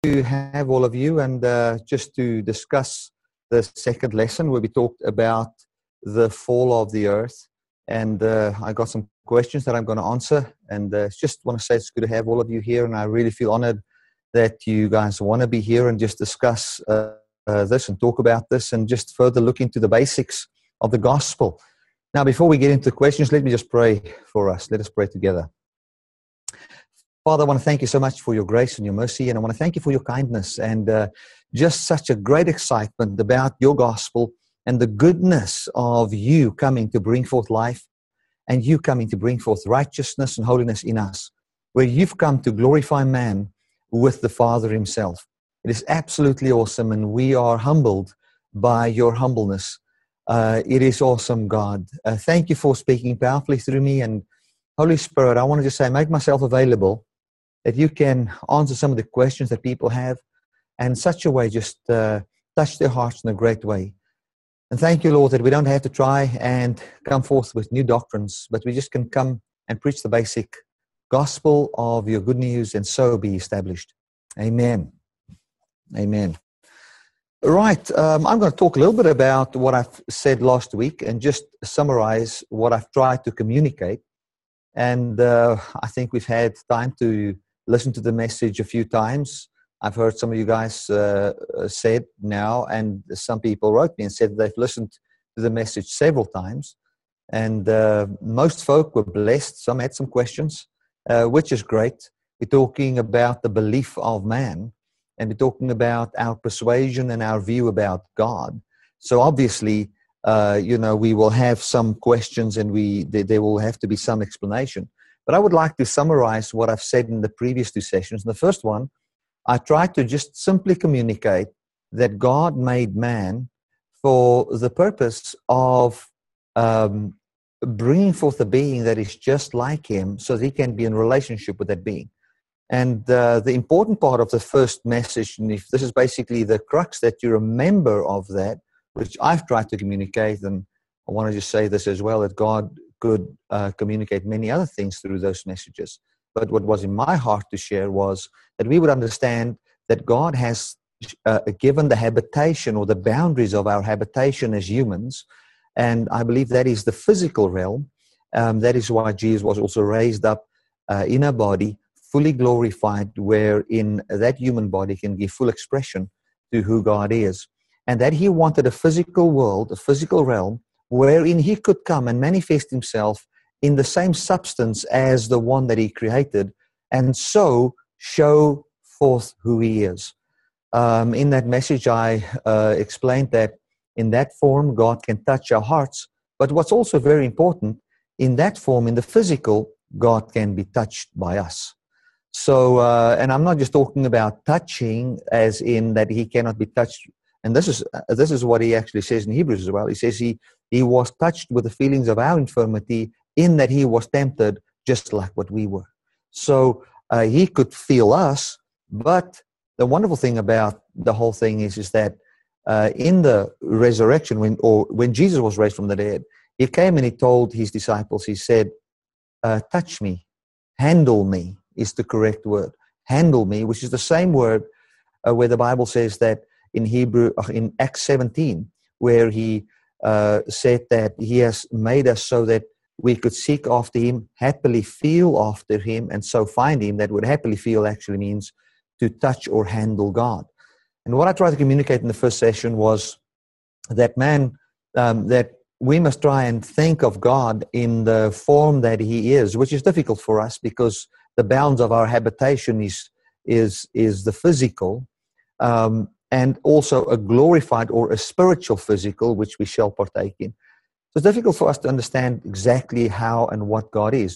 to have all of you and just to discuss the second lesson where we talked about the fall of the earth. And I got some questions that I'm going to answer. And just want to say it's good to have all of you here. And I really feel honored that you guys want to be here and just discuss this and talk about this and just further look into the basics of the gospel. Now, before we get into the questions, let me just pray for us. Let us pray together. Father, I want to thank you so much for your grace and your mercy, and I want to thank you for your kindness and just such a great excitement about your gospel and the goodness of you coming to bring forth life and you coming to bring forth righteousness and holiness in us, where you've come to glorify man with the Father himself. It is absolutely awesome, and we are humbled by your humbleness. It is awesome, God. Thank you for speaking powerfully through me, and Holy Spirit, I want to just say, make myself available that you can answer some of the questions that people have, and in such a way just touch their hearts in a great way. And thank you, Lord, that we don't have to try and come forth with new doctrines, but we just can come and preach the basic gospel of your good news and so be established. Amen. Amen. Right, I'm going to talk a little bit about what I've said last week and just summarize what I've tried to communicate. And I think we've had time to listen to the message a few times. I've heard some of you guys said now, and some people wrote me and said they've listened to the message several times. And most folk were blessed. Some had some questions, which is great. We're talking about the belief of man, and we're talking about our persuasion and our view about God. So obviously, we will have some questions and there will have to be some explanation. But I would like to summarize what I've said in the previous two sessions. In the first one, I tried to just simply communicate that God made man for the purpose of bringing forth a being that is just like him so that he can be in relationship with that being. And the important part of the first message, and if this is basically the crux that you remember of that, which I've tried to communicate, and I want to just say this as well, that God could communicate many other things through those messages. But what was in my heart to share was that we would understand that God has given the habitation or the boundaries of our habitation as humans, and I believe that is the physical realm. That is why Jesus was also raised up in a body, fully glorified, wherein that human body can give full expression to who God is. And that he wanted a physical world, a physical realm, wherein he could come and manifest himself in the same substance as the one that he created, and so show forth who he is. In that message, I explained that in that form, God can touch our hearts, but what's also very important, in that form, in the physical, God can be touched by us. So, and I'm not just talking about touching as in that he cannot be touched. And this is what he actually says in Hebrews as well. He says he was touched with the feelings of our infirmity, in that he was tempted just like what we were. So he could feel us, but the wonderful thing about the whole thing is that in the resurrection, when Jesus was raised from the dead, he came and he told his disciples, he said, touch me, handle me is the correct word. Handle me, which is the same word where the Bible says that in Hebrew, in Acts 17, where he said that he has made us so that we could seek after him, happily feel after him, and so find him. That word happily feel actually means to touch or handle God. And what I tried to communicate in the first session was that that we must try and think of God in the form that he is, which is difficult for us because the bounds of our habitation is the physical, and also a glorified or a spiritual physical, which we shall partake in. So it's difficult for us to understand exactly how and what God is.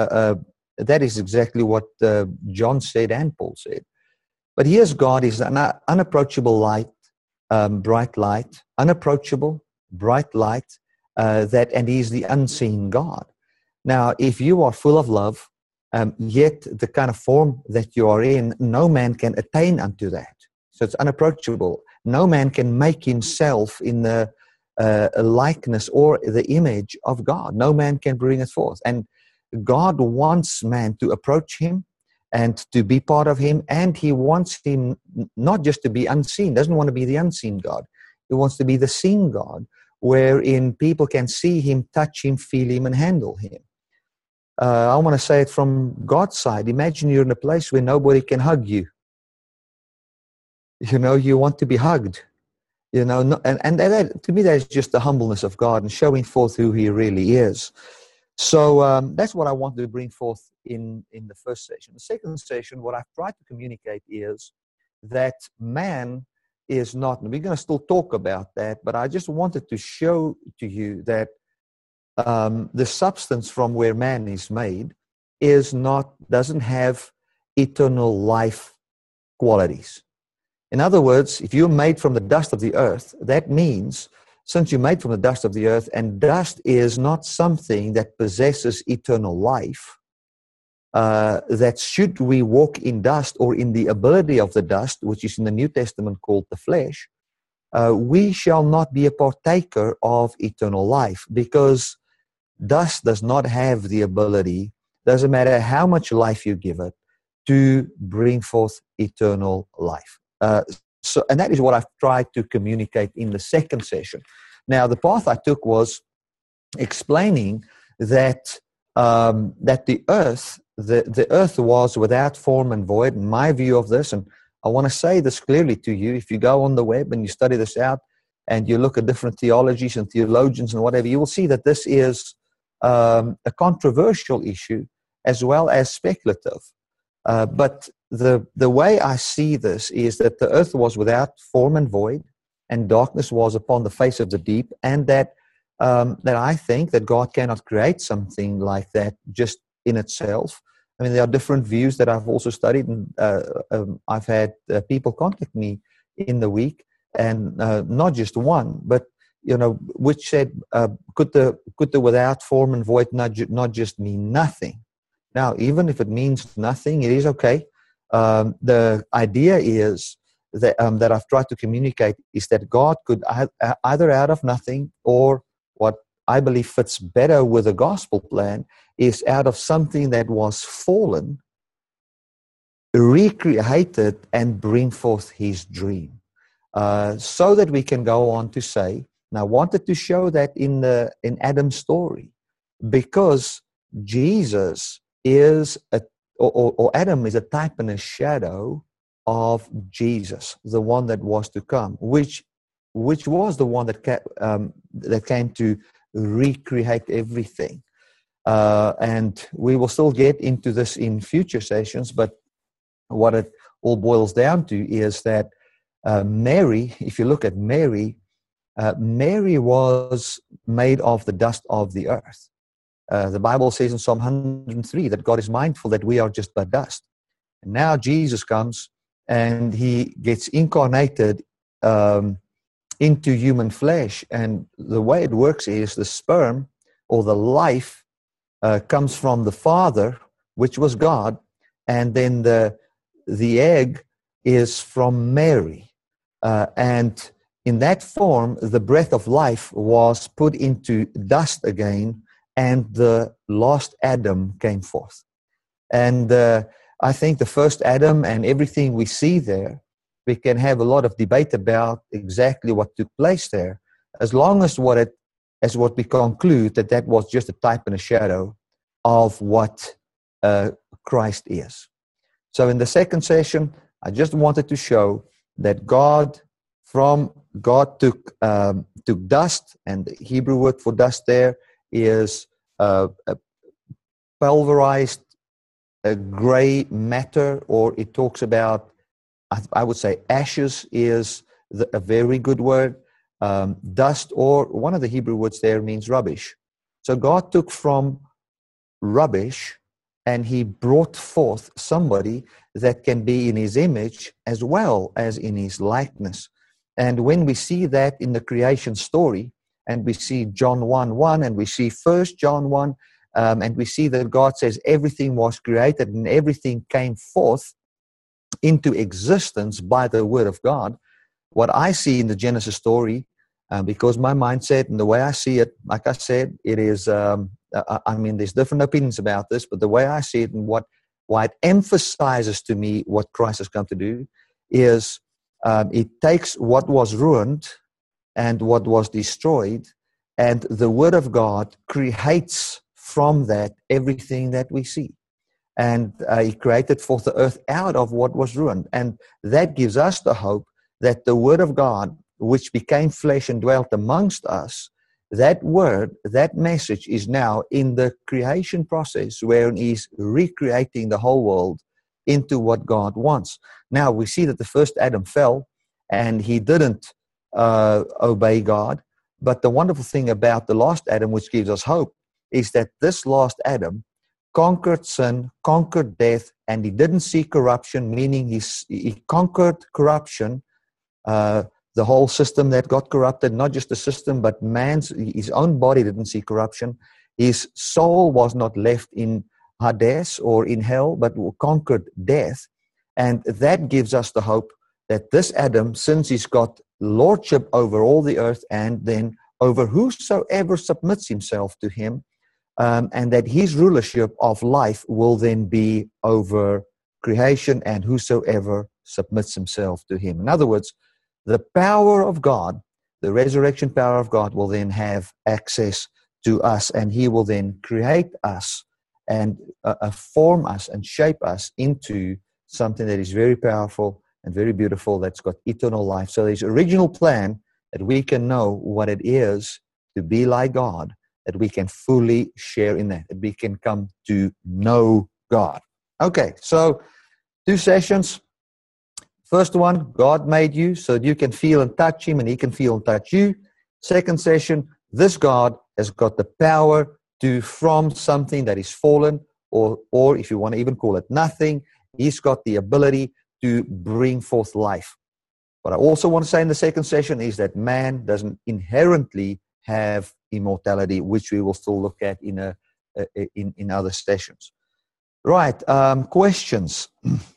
That is exactly what John said and Paul said. But here's God is an unapproachable light, bright light, unapproachable, bright light, and he's the unseen God. Now, if you are full of love, yet the kind of form that you are in, no man can attain unto that. So it's unapproachable. No man can make himself in the likeness or the image of God. No man can bring it forth. And God wants man to approach him and to be part of him. And he wants him not just to be unseen, doesn't want to be the unseen God. He wants to be the seen God, wherein people can see him, touch him, feel him, and handle him. I want to say it from God's side. Imagine you're in a place where nobody can hug you. You want to be hugged. And that, to me, that is just the humbleness of God and showing forth who he really is. So that's what I wanted to bring forth in the first session. The second session, what I've tried to communicate is that man is not, and we're going to still talk about that, but I just wanted to show to you that the substance from where man is made doesn't have eternal life qualities. In other words, if you're made from the dust of the earth, that means since you're made from the dust of the earth, and dust is not something that possesses eternal life, that should we walk in dust or in the ability of the dust, which is in the New Testament called the flesh, we shall not be a partaker of eternal life, because dust does not have the ability, doesn't matter how much life you give it, to bring forth eternal life. And that is what I've tried to communicate in the second session. Now, the path I took was explaining that the earth was without form and void. In my view of this, and I want to say this clearly to you, if you go on the web and you study this out and you look at different theologies and theologians and whatever, you will see that this is a controversial issue as well as speculative. But the way I see this is that the earth was without form and void, and darkness was upon the face of the deep, and that I think that God cannot create something like that just in itself. I mean, there are different views that I've also studied, and I've had people contact me in the week, and not just one, but which said, could the without form and void not just mean nothing? Now, even if it means nothing, it is okay. The idea is that I've tried to communicate is that God could either out of nothing, or what I believe fits better with the gospel plan is out of something that was fallen, recreated and bring forth his dream. So that we can go on to say, and I wanted to show that in Adam's story, because Jesus is or Adam is a type and a shadow of Jesus, the one that was to come, which was the one that came to recreate everything. And we will still get into this in future sessions, but what it all boils down to is that Mary, if you look at Mary, Mary was made of the dust of the earth. The Bible says in Psalm 103 that God is mindful that we are just but dust. And now Jesus comes and he gets incarnated into human flesh. And the way it works is the sperm or the life comes from the Father, which was God, and then the egg is from Mary. And in that form, the breath of life was put into dust again, and the last Adam came forth. And I think the first Adam and everything we see there, we can have a lot of debate about exactly what took place there, as long as what we conclude that was just a type and a shadow of what Christ is. So in the second session, I just wanted to show that God took dust, and the Hebrew word for dust there is a pulverized gray matter, or it talks about, I would say ashes is a very good word. Dust, or one of the Hebrew words there, means rubbish. So God took from rubbish and he brought forth somebody that can be in his image as well as in his likeness. And when we see that in the creation story, and we see John 1:1, and we see 1 John 1, and we see that God says everything was created and everything came forth into existence by the word of God. What I see in the Genesis story, because my mindset and the way I see it, like I said, it is, there's different opinions about this, but the way I see it and what why it emphasizes to me what Christ has come to do, is it takes what was ruined and what was destroyed, and the Word of God creates from that everything that we see. And He created forth the earth out of what was ruined. And that gives us the hope that the Word of God, which became flesh and dwelt amongst us, that word, that message is now in the creation process wherein He's recreating the whole world into what God wants. Now, we see that the first Adam fell and he didn't obey God. But the wonderful thing about the last Adam, which gives us hope, is that this last Adam conquered sin, conquered death, and he didn't see corruption, meaning he conquered corruption, the whole system that got corrupted, not just the system, but his own body didn't see corruption. His soul was not left in Hades or in hell, but conquered death. And that gives us the hope that this Adam, since he's got lordship over all the earth and then over whosoever submits himself to him, and that his rulership of life will then be over creation and whosoever submits himself to him. In other words, the power of God, the resurrection power of God, will then have access to us, and He will then create us and form us and shape us into something that is very powerful and very beautiful, that's got eternal life. So there's original plan that we can know what it is to be like God, that we can fully share in that we can come to know God. Okay, so 2 sessions. First one, God made you so that you can feel and touch Him and He can feel and touch you. Second session, this God has got the power to, from something that is fallen, or if you want to even call it nothing, He's got the ability to bring forth life. What I also want to say in the second session is that man doesn't inherently have immortality, which we will still look at in other sessions. Right, questions.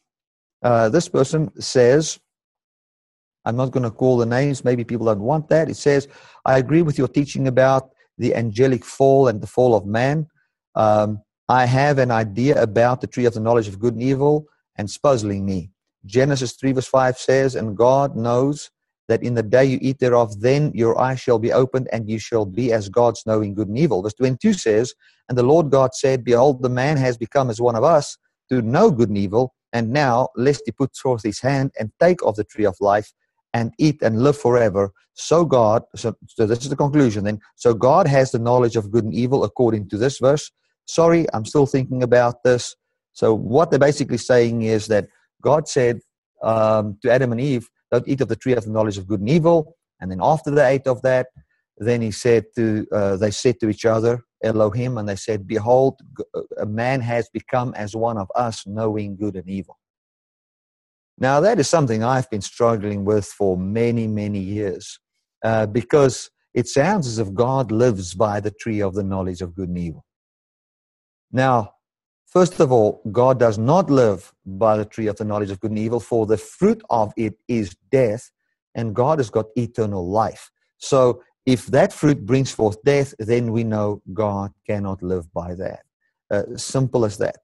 This person says, I'm not going to call the names, maybe people don't want that. It says, I agree with your teaching about the angelic fall and the fall of man. I have an idea about the tree of the knowledge of good and evil, and it's puzzling me. Genesis 3 verse 5 says, and God knows that in the day you eat thereof, then your eyes shall be opened, and you shall be as gods, knowing good and evil. Verse 22 says, and the Lord God said, behold, the man has become as one of us, to know good and evil. And now, lest he put forth his hand and take of the tree of life and eat and live forever. So this is the conclusion then. So God has the knowledge of good and evil according to this verse. Sorry, I'm still thinking about this. So what they're basically saying is that God said to Adam and Eve, don't eat of the tree of the knowledge of good and evil. And then after they ate of that, then they said to each other, Elohim, and they said, behold, a man has become as one of us, knowing good and evil. Now, that is something I've been struggling with for many, many years, because it sounds as if God lives by the tree of the knowledge of good and evil. Now, first of all, God does not live by the tree of the knowledge of good and evil, for the fruit of it is death, and God has got eternal life. So, if that fruit brings forth death, then we know God cannot live by that. Simple as that.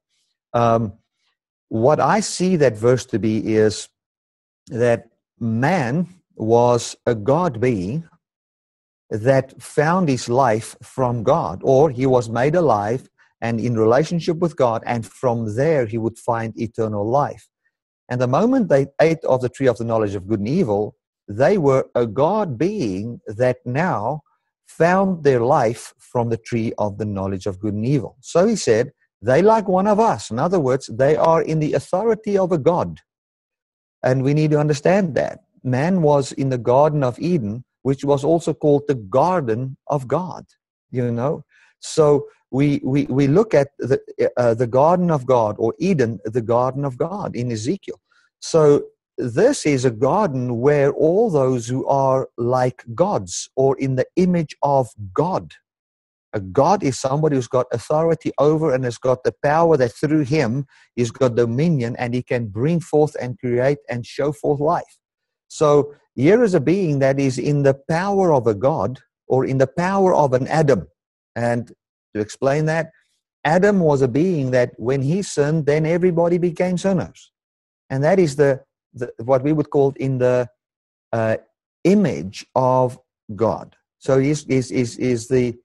What I see that verse to be is that man was a God being that found his life from God, or he was made alive and in relationship with God, and from there he would find eternal life. And the moment they ate of the tree of the knowledge of good and evil, they were a God being that now found their life from the tree of the knowledge of good and evil. So he said, they like one of us. In other words, they are in the authority of a God. And we need to understand that. Man was in the Garden of Eden, which was also called the Garden of God. You know? So we look at the Garden of God, or Eden, the Garden of God in Ezekiel. So this is a garden where all those who are like gods, or in the image of God. A God is somebody who's got authority over and has got the power that through him he's got dominion, and he can bring forth and create and show forth life. So here is a being that is in the power of a God, or in the power of an Adam. And to explain that, Adam was a being that when he sinned, then everybody became sinners. And that is the what we would call in the image of God. So he's the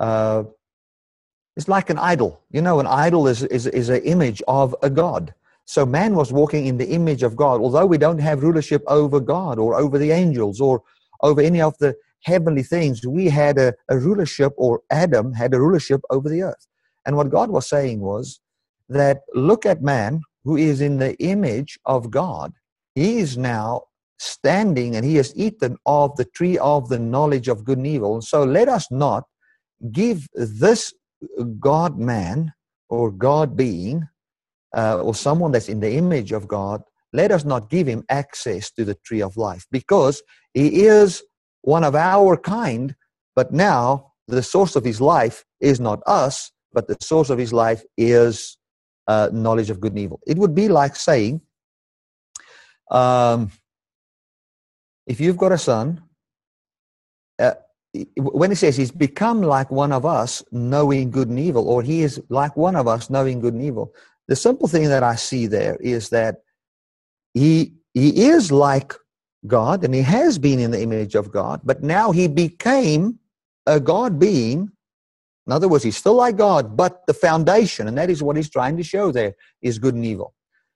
it's like an idol. You know, an idol is an image of a God. So man was walking in the image of God. Although we don't have rulership over God or over the angels or over any of the heavenly things, we had a rulership, or Adam had a rulership over the earth. And what God was saying was that look at man, who is in the image of God. He is now standing and he has eaten of the tree of the knowledge of good and evil. And so let us not give this God man or God being or someone that's in the image of God, let us not give him access to the tree of life, because he is one of our kind, but now the source of his life is not us, but the source of his life is knowledge of good and evil. It would be like saying, if you've got a son, when it says he's become like one of us, knowing good and evil, or he is like one of us, knowing good and evil, the simple thing that I see there is that he is like God, and he has been in the image of God, but now he became a God being. In other words, he's still like God, but the foundation, and that is what he's trying to show there, is good and evil.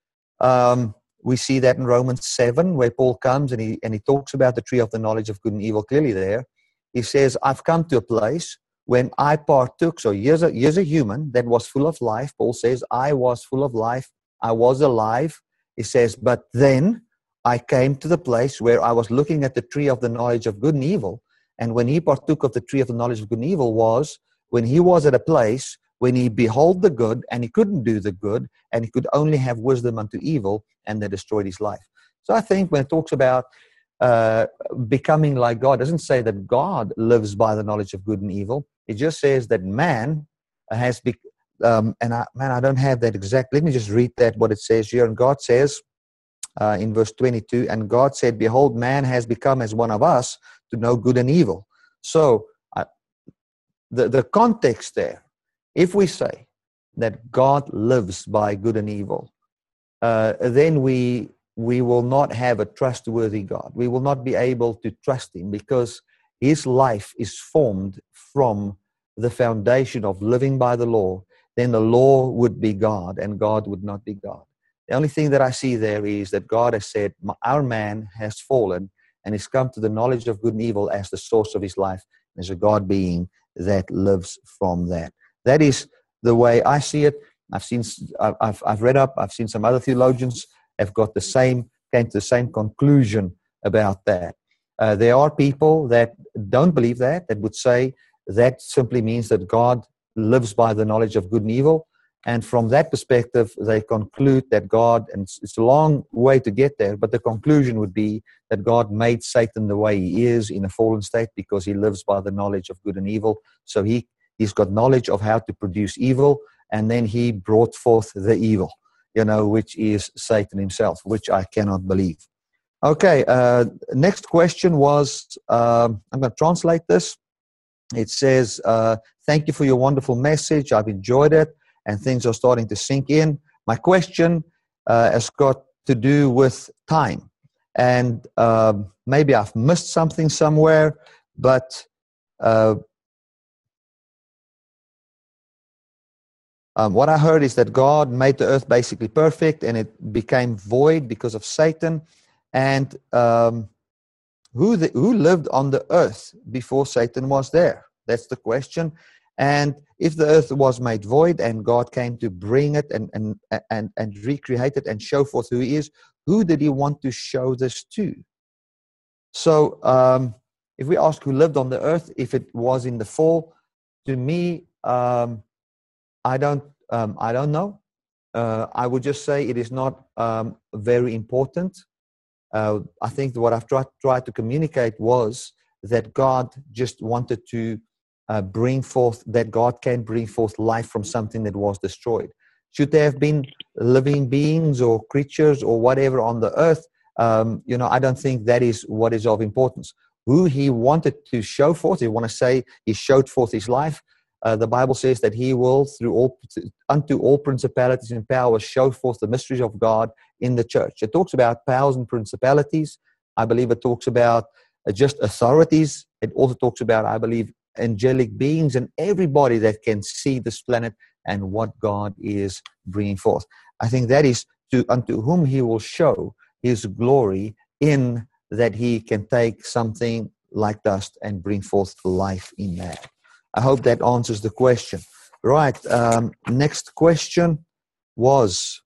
We see that in Romans 7, where Paul comes and he talks about the tree of the knowledge of good and evil clearly there. He says, I've come to a place when I partook. So here's a human that was full of life. Paul says, I was full of life. I was alive. He says, but then I came to the place where I was looking at the tree of the knowledge of good and evil. And when he partook of the tree of the knowledge of good and evil was when he was at a place when he beheld the good and he couldn't do the good, and he could only have wisdom unto evil, and that destroyed his life. So I think when it talks about becoming like God, it doesn't say that God lives by the knowledge of good and evil. It just says that man has I don't have that exact. Let me just read that, what it says here. And God says in verse 22, and God said, behold, man has become as one of us to know good and evil. So the context there, if we say that God lives by good and evil, then we will not have a trustworthy God. We will not be able to trust him, because his life is formed from the foundation of living by the law. Then the law would be God, and God would not be God. The only thing that I see there is that God has said, our man has fallen and has come to the knowledge of good and evil as the source of his life. There's a God being that lives from that. That is the way I see it. I've read up, I've seen some other theologians have got came to the same conclusion about that. There are people that don't believe that would say that simply means that God lives by the knowledge of good and evil. And from that perspective, they conclude that God, and it's a long way to get there, but the conclusion would be that God made Satan the way he is in a fallen state because he lives by the knowledge of good and evil. So he's got knowledge of how to produce evil, and then he brought forth the evil, which is Satan himself, which I cannot believe. Okay, next question was, I'm going to translate this. It says, thank you for your wonderful message. I've enjoyed it, and things are starting to sink in. My question has got to do with time. And maybe I've missed something somewhere, but what I heard is that God made the earth basically perfect, and it became void because of Satan. And who lived on the earth before Satan was there? That's the question. And if the earth was made void and God came to bring it and recreate it and show forth who he is, who did he want to show this to? So if we ask who lived on the earth, if it was in the fall, to me, I don't know. I would just say it is not very important. I think what I've tried to communicate was that God just wanted to bring forth, that God can bring forth life from something that was destroyed. Should there have been living beings or creatures or whatever on the earth? I don't think that is what is of importance. Who he wanted to show forth, he want to say he showed forth his life. The Bible says that he will, unto all principalities and powers, show forth the mysteries of God in the church. It talks about powers and principalities. I believe it talks about just authorities. It also talks about, I believe, angelic beings and everybody that can see this planet and what God is bringing forth. I think that is unto whom he will show his glory, in that he can take something like dust and bring forth life in that. I hope that answers the question. Right. Next question was,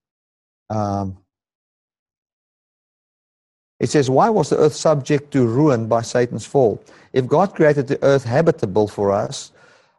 it says, why was the earth subject to ruin by Satan's fall? If God created the earth habitable for us,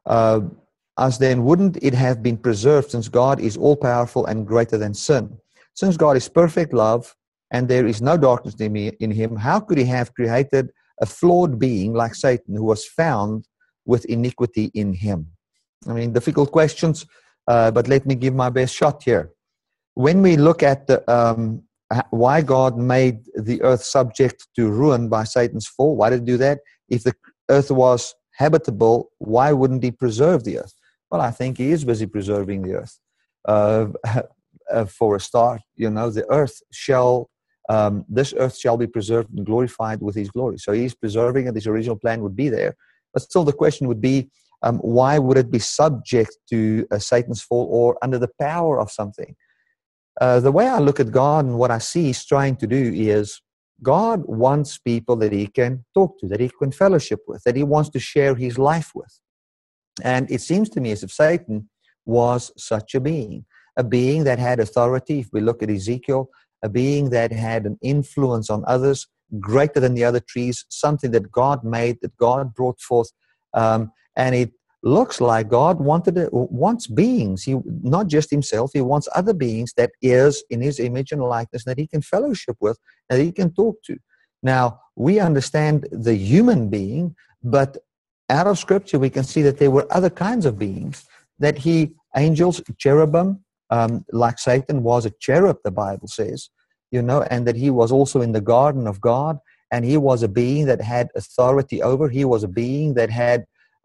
then wouldn't it have been preserved, since God is all-powerful and greater than sin? Since God is perfect love and there is no darkness in him, how could he have created a flawed being like Satan, who was found with iniquity in him? I mean, difficult questions, but let me give my best shot here. When we look at why God made the earth subject to ruin by Satan's fall, why did he do that? If the earth was habitable, why wouldn't he preserve the earth? Well, I think he is busy preserving the earth. For a start, the earth this earth shall be preserved and glorified with his glory. So he's preserving it. His original plan would be there. But still the question would be, why would it be subject to Satan's fall or under the power of something? The way I look at God and what I see he's trying to do is, God wants people that he can talk to, that he can fellowship with, that he wants to share his life with. And it seems to me as if Satan was such a being that had authority. If we look at Ezekiel, a being that had an influence on others greater than the other trees, something that God made, that God brought forth. And it looks like God wants beings, not just himself. He wants other beings that is in his image and likeness, that he can fellowship with, that he can talk to. Now, we understand the human being, but out of Scripture we can see that there were other kinds of beings, that angels, cherubim, like Satan was a cherub, the Bible says, and that he was also in the garden of God, and he was a being that had authority over. He was a being that had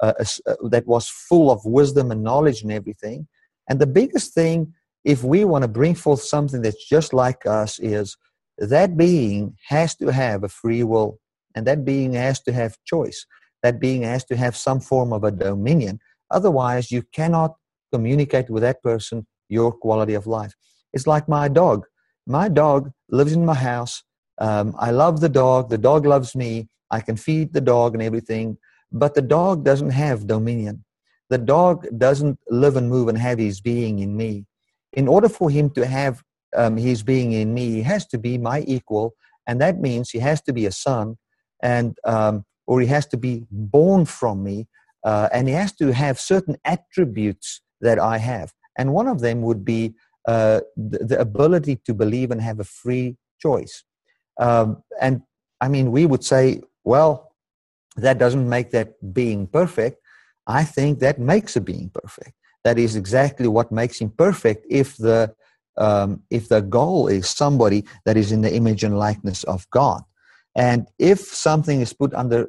that was full of wisdom and knowledge and everything. And the biggest thing, if we want to bring forth something that's just like us, is that being has to have a free will, and that being has to have choice. That being has to have some form of a dominion. Otherwise, you cannot communicate with that person your quality of life. It's like my dog. My dog lives in my house. I love the dog. The dog loves me. I can feed the dog and everything. But the dog doesn't have dominion. The dog doesn't live and move and have his being in me. In order for him to have his being in me, he has to be my equal, and that means he has to be a son, and or he has to be born from me, and he has to have certain attributes that I have. And one of them would be the ability to believe and have a free choice. And I mean, we would say, well, that doesn't make that being perfect. I think that makes a being perfect. That is exactly what makes him perfect, if the goal is somebody that is in the image and likeness of God. And if something is put under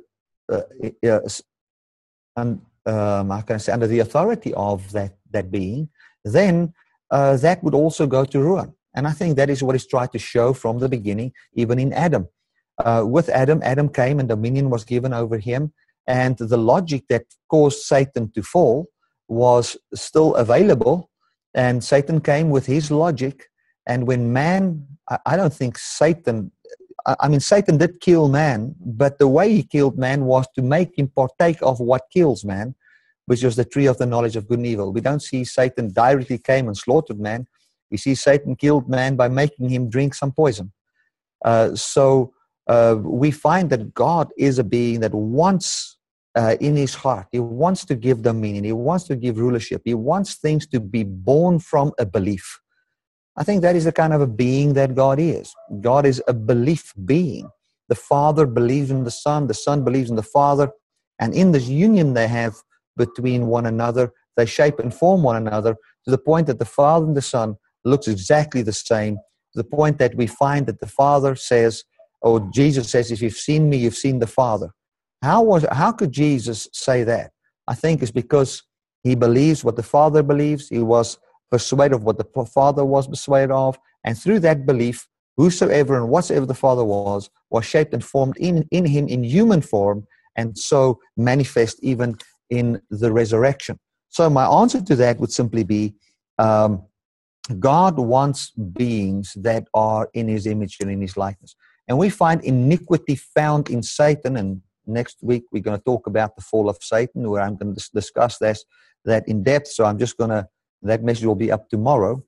under the authority of that being, then that would also go to ruin. And I think that is what is tried to show from the beginning, even in Adam. With Adam came and dominion was given over him, and the logic that caused Satan to fall was still available, and Satan came with his logic. And when man, I don't think Satan did kill man, but the way he killed man was to make him partake of what kills man, which was the tree of the knowledge of good and evil. We don't see Satan directly came and slaughtered man. We see Satan killed man by making him drink some poison. So we find that God is a being that wants in his heart, he wants to give dominion, he wants to give rulership, he wants things to be born from a belief. I think that is the kind of a being that God is. God is a belief being. The Father believes in the Son believes in the Father, and in this union they have between one another, they shape and form one another to the point that the Father and the Son looks exactly the same, to the point that we find that the Father says, or Jesus says, if you've seen me, you've seen the Father. How could Jesus say that? I think it's because He believes what the Father believes. He was persuaded of what the Father was persuaded of. And through that belief, whosoever and whatsoever the Father was shaped and formed in him in human form, and so manifest even in the resurrection. So my answer to that would simply be, God wants beings that are in his image and in his likeness. And we find iniquity found in Satan, and next week we're going to talk about the fall of Satan, where I'm going to discuss that in depth. So I'm just going to, that message will be up tomorrow,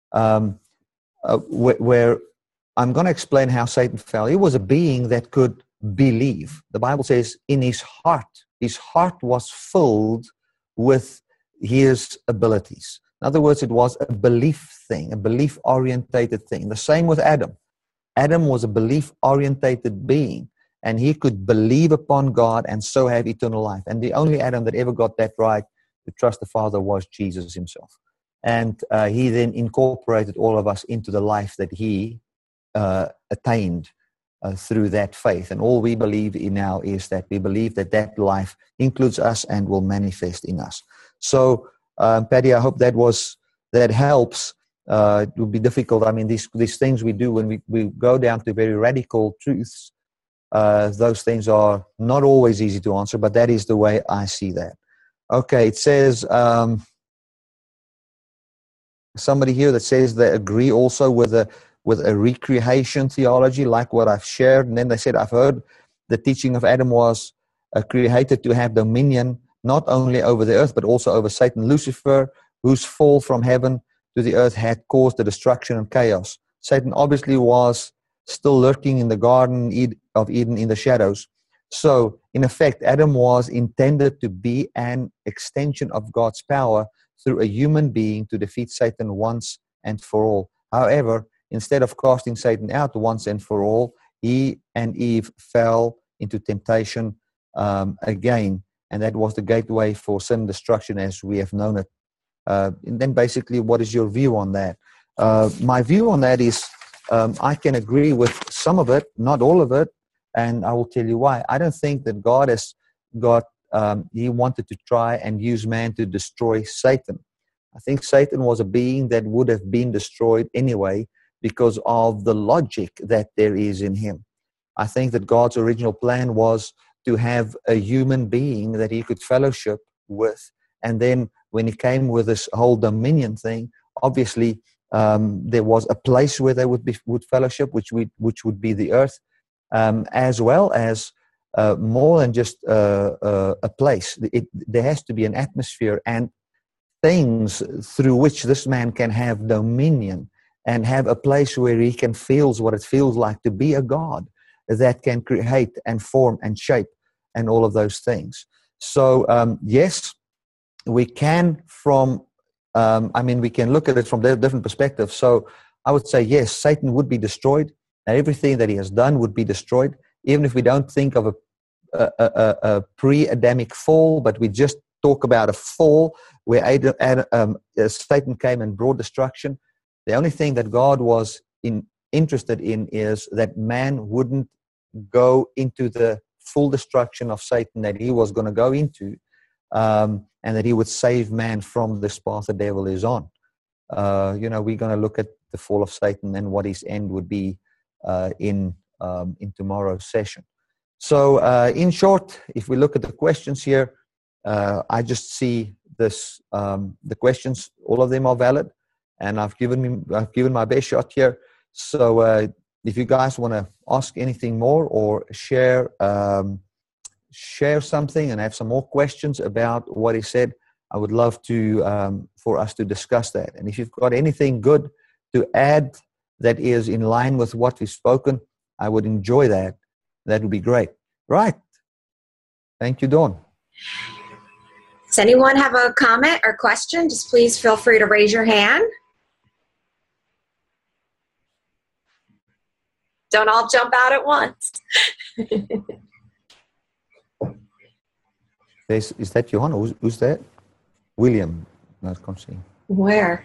where I'm going to explain how Satan fell. He was a being that could believe. The Bible says in his heart was filled with his abilities. In other words, it was a belief thing, a belief-orientated thing. The same with Adam. Adam was a belief-orientated being, and he could believe upon God and so have eternal life. And the only Adam that ever got that right to trust the Father was Jesus himself. And he then incorporated all of us into the life that he attained through that faith. And all we believe in now is that we believe that that life includes us and will manifest in us. So, Patty, I hope that helps. It will be difficult. I mean, these things we do when we go down to very radical truths, those things are not always easy to answer, but that is the way I see that. Okay, it says, somebody here that says they agree also with a recreation theology, like what I've shared. And then they said, I've heard the teaching of Adam was created to have dominion, not only over the earth, but also over Satan, Lucifer, whose fall from heaven to the earth had caused the destruction and chaos. Satan obviously was still lurking in the Garden of Eden in the shadows. So, in effect, Adam was intended to be an extension of God's power through a human being to defeat Satan once and for all. However, instead of casting Satan out once and for all, he and Eve fell into temptation again. And that was the gateway for sin destruction as we have known it. And then basically, what is your view on that? My view on that is I can agree with some of it, not all of it, and I will tell you why. I don't think that God has he wanted to try and use man to destroy Satan. I think Satan was a being that would have been destroyed anyway because of the logic that there is in him. I think that God's original plan was to have a human being that he could fellowship with. And then when he came with this whole dominion thing, obviously there was a place where they would fellowship, which would be the earth, as well as more than just a place. There has to be an atmosphere and things through which this man can have dominion and have a place where he can feel what it feels like to be a God that can create and form and shape and all of those things. So, yes, we can we can look at it from different perspectives. So I would say, yes, Satan would be destroyed and everything that he has done would be destroyed, even if we don't think of a pre-Adamic fall, but we just talk about a fall where Satan came and brought destruction. The only thing that God was interested in is that man wouldn't go into the full destruction of Satan that he was going to go into, and that he would save man from this path the devil is on. We're going to look at the fall of Satan and what his end would be in tomorrow's session. So in short, if we look at the questions here, I just see this, the questions, all of them are valid, and I've given my best shot here. So if you guys want to ask anything more or share something and have some more questions about what he said, I would love to for us to discuss that. And if you've got anything good to add that is in line with what we've spoken, I would enjoy that. That would be great. Right. Thank you, Dawn. Does anyone have a comment or question? Just please feel free to raise your hand. Don't all jump out at once. Is that Johanna? Who's that? William. No, I can't see. Where?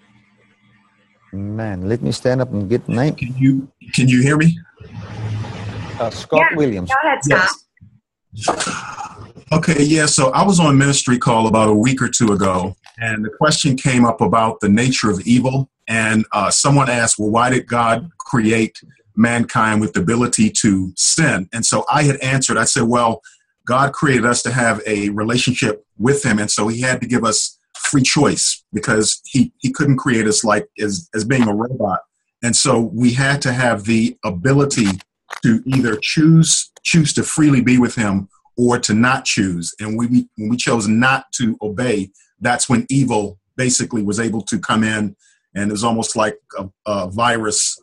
Man, let me stand up and get the name. Can you hear me? Scott Williams. Go ahead, Scott. Okay, yeah. So I was on ministry call about a week or two ago, and the question came up about the nature of evil. And someone asked, well, why did God create mankind with the ability to sin? And so I had answered, I said, well, God created us to have a relationship with him. And so he had to give us free choice because he couldn't create us like as being a robot. And so we had to have the ability to either choose to freely be with him or to not choose. And when we chose not to obey, that's when evil basically was able to come in, and it was almost like a virus,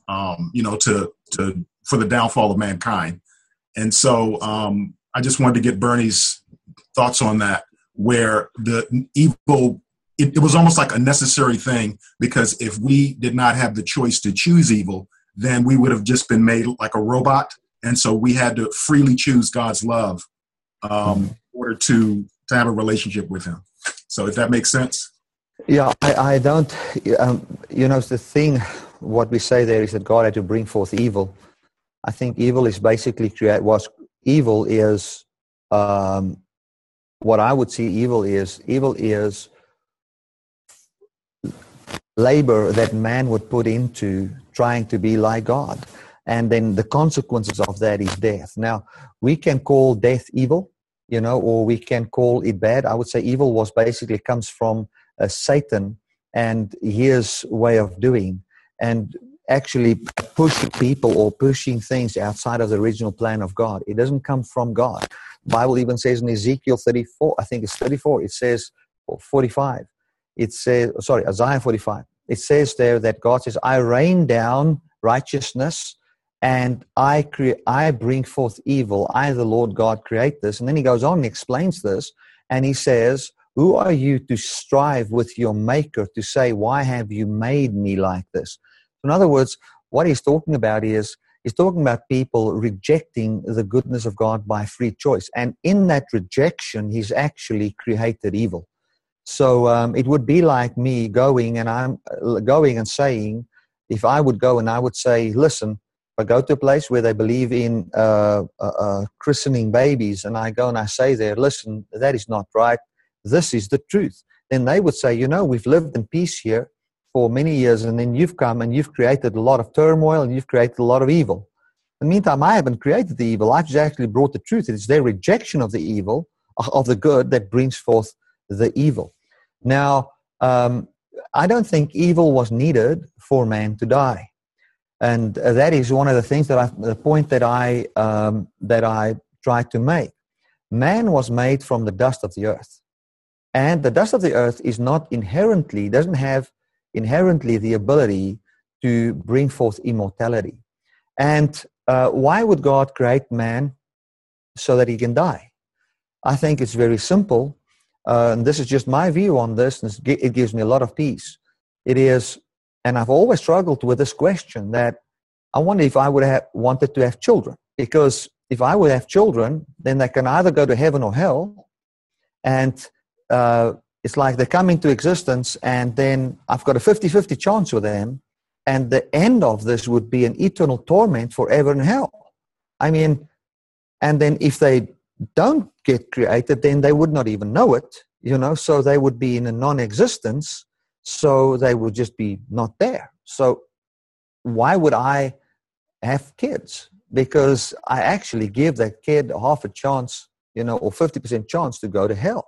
for the downfall of mankind. And so I just wanted to get Bernie's thoughts on that, where the evil, it was almost like a necessary thing, because if we did not have the choice to choose evil, then we would have just been made like a robot. And so we had to freely choose God's love in order to have a relationship with him. So if that makes sense. Yeah, I don't, the thing, what we say there is that God had to bring forth evil. I think evil is basically what I would see evil is labor that man would put into trying to be like God. And then the consequences of that is death. Now, we can call death evil, or we can call it bad. I would say evil comes from Satan and his way of doing, and actually pushing people or pushing things outside of the original plan of God. It doesn't come from God. The Bible even says in Ezekiel 34, I think it's 34, it says, or 45, Isaiah 45. It says there that God says, I rain down righteousness and I bring forth evil. I, the Lord God, create this. And then he goes on and explains this, and he says, who are you to strive with your maker to say, why have you made me like this? In other words, what he's talking about is, he's talking about people rejecting the goodness of God by free choice. And in that rejection, he's actually created evil. So it would be like me going and saying, if I would go and I would say, listen, if I go to a place where they believe in christening babies, and I go and I say there, listen, that is not right. This is the truth. Then they would say, we've lived in peace here for many years, and then you've come and you've created a lot of turmoil and you've created a lot of evil. In the meantime, I haven't created the evil. I've actually brought the truth. It's their rejection of the evil, of the good, that brings forth the evil. Now, I don't think evil was needed for man to die. And that is one of the things the point that I tried to make. Man was made from the dust of the earth. And the dust of the earth doesn't have inherently the ability to bring forth immortality. And why would God create man so that he can die? I think it's very simple. And this is just my view on this, and it gives me a lot of peace. It is, and I've always struggled with this question, that I wonder if I would have wanted to have children. Because if I would have children, then they can either go to heaven or hell. And it's like they come into existence, and then I've got a 50-50 chance with them. And the end of this would be an eternal torment forever in hell. I mean, and then if they don't get created, then they would not even know it, so they would be in a non-existence, so they would just be not there. So why would I have kids? Because I actually give that kid half a chance, or 50% chance to go to hell.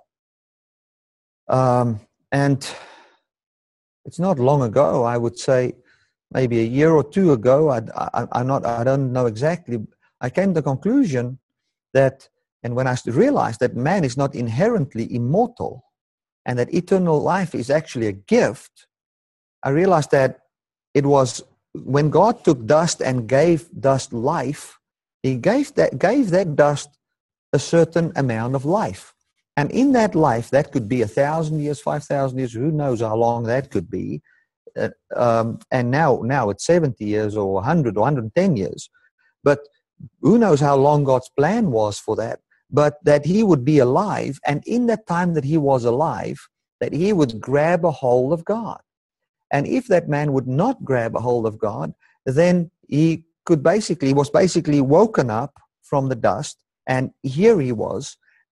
And it's not long ago, I would say maybe a year or two ago, I don't know exactly, I came to the conclusion that, and when I realized that man is not inherently immortal and that eternal life is actually a gift, I realized that it was when God took dust and gave dust life, he gave that dust a certain amount of life. And in that life, that could be 1,000 years, 5,000 years, who knows how long that could be. And now it's 70 years or 100 or 110 years. But who knows how long God's plan was for that. But that he would be alive, and in that time that he was alive, that he would grab a hold of God. And if that man would not grab a hold of God, then he was basically woken up from the dust, and here he was,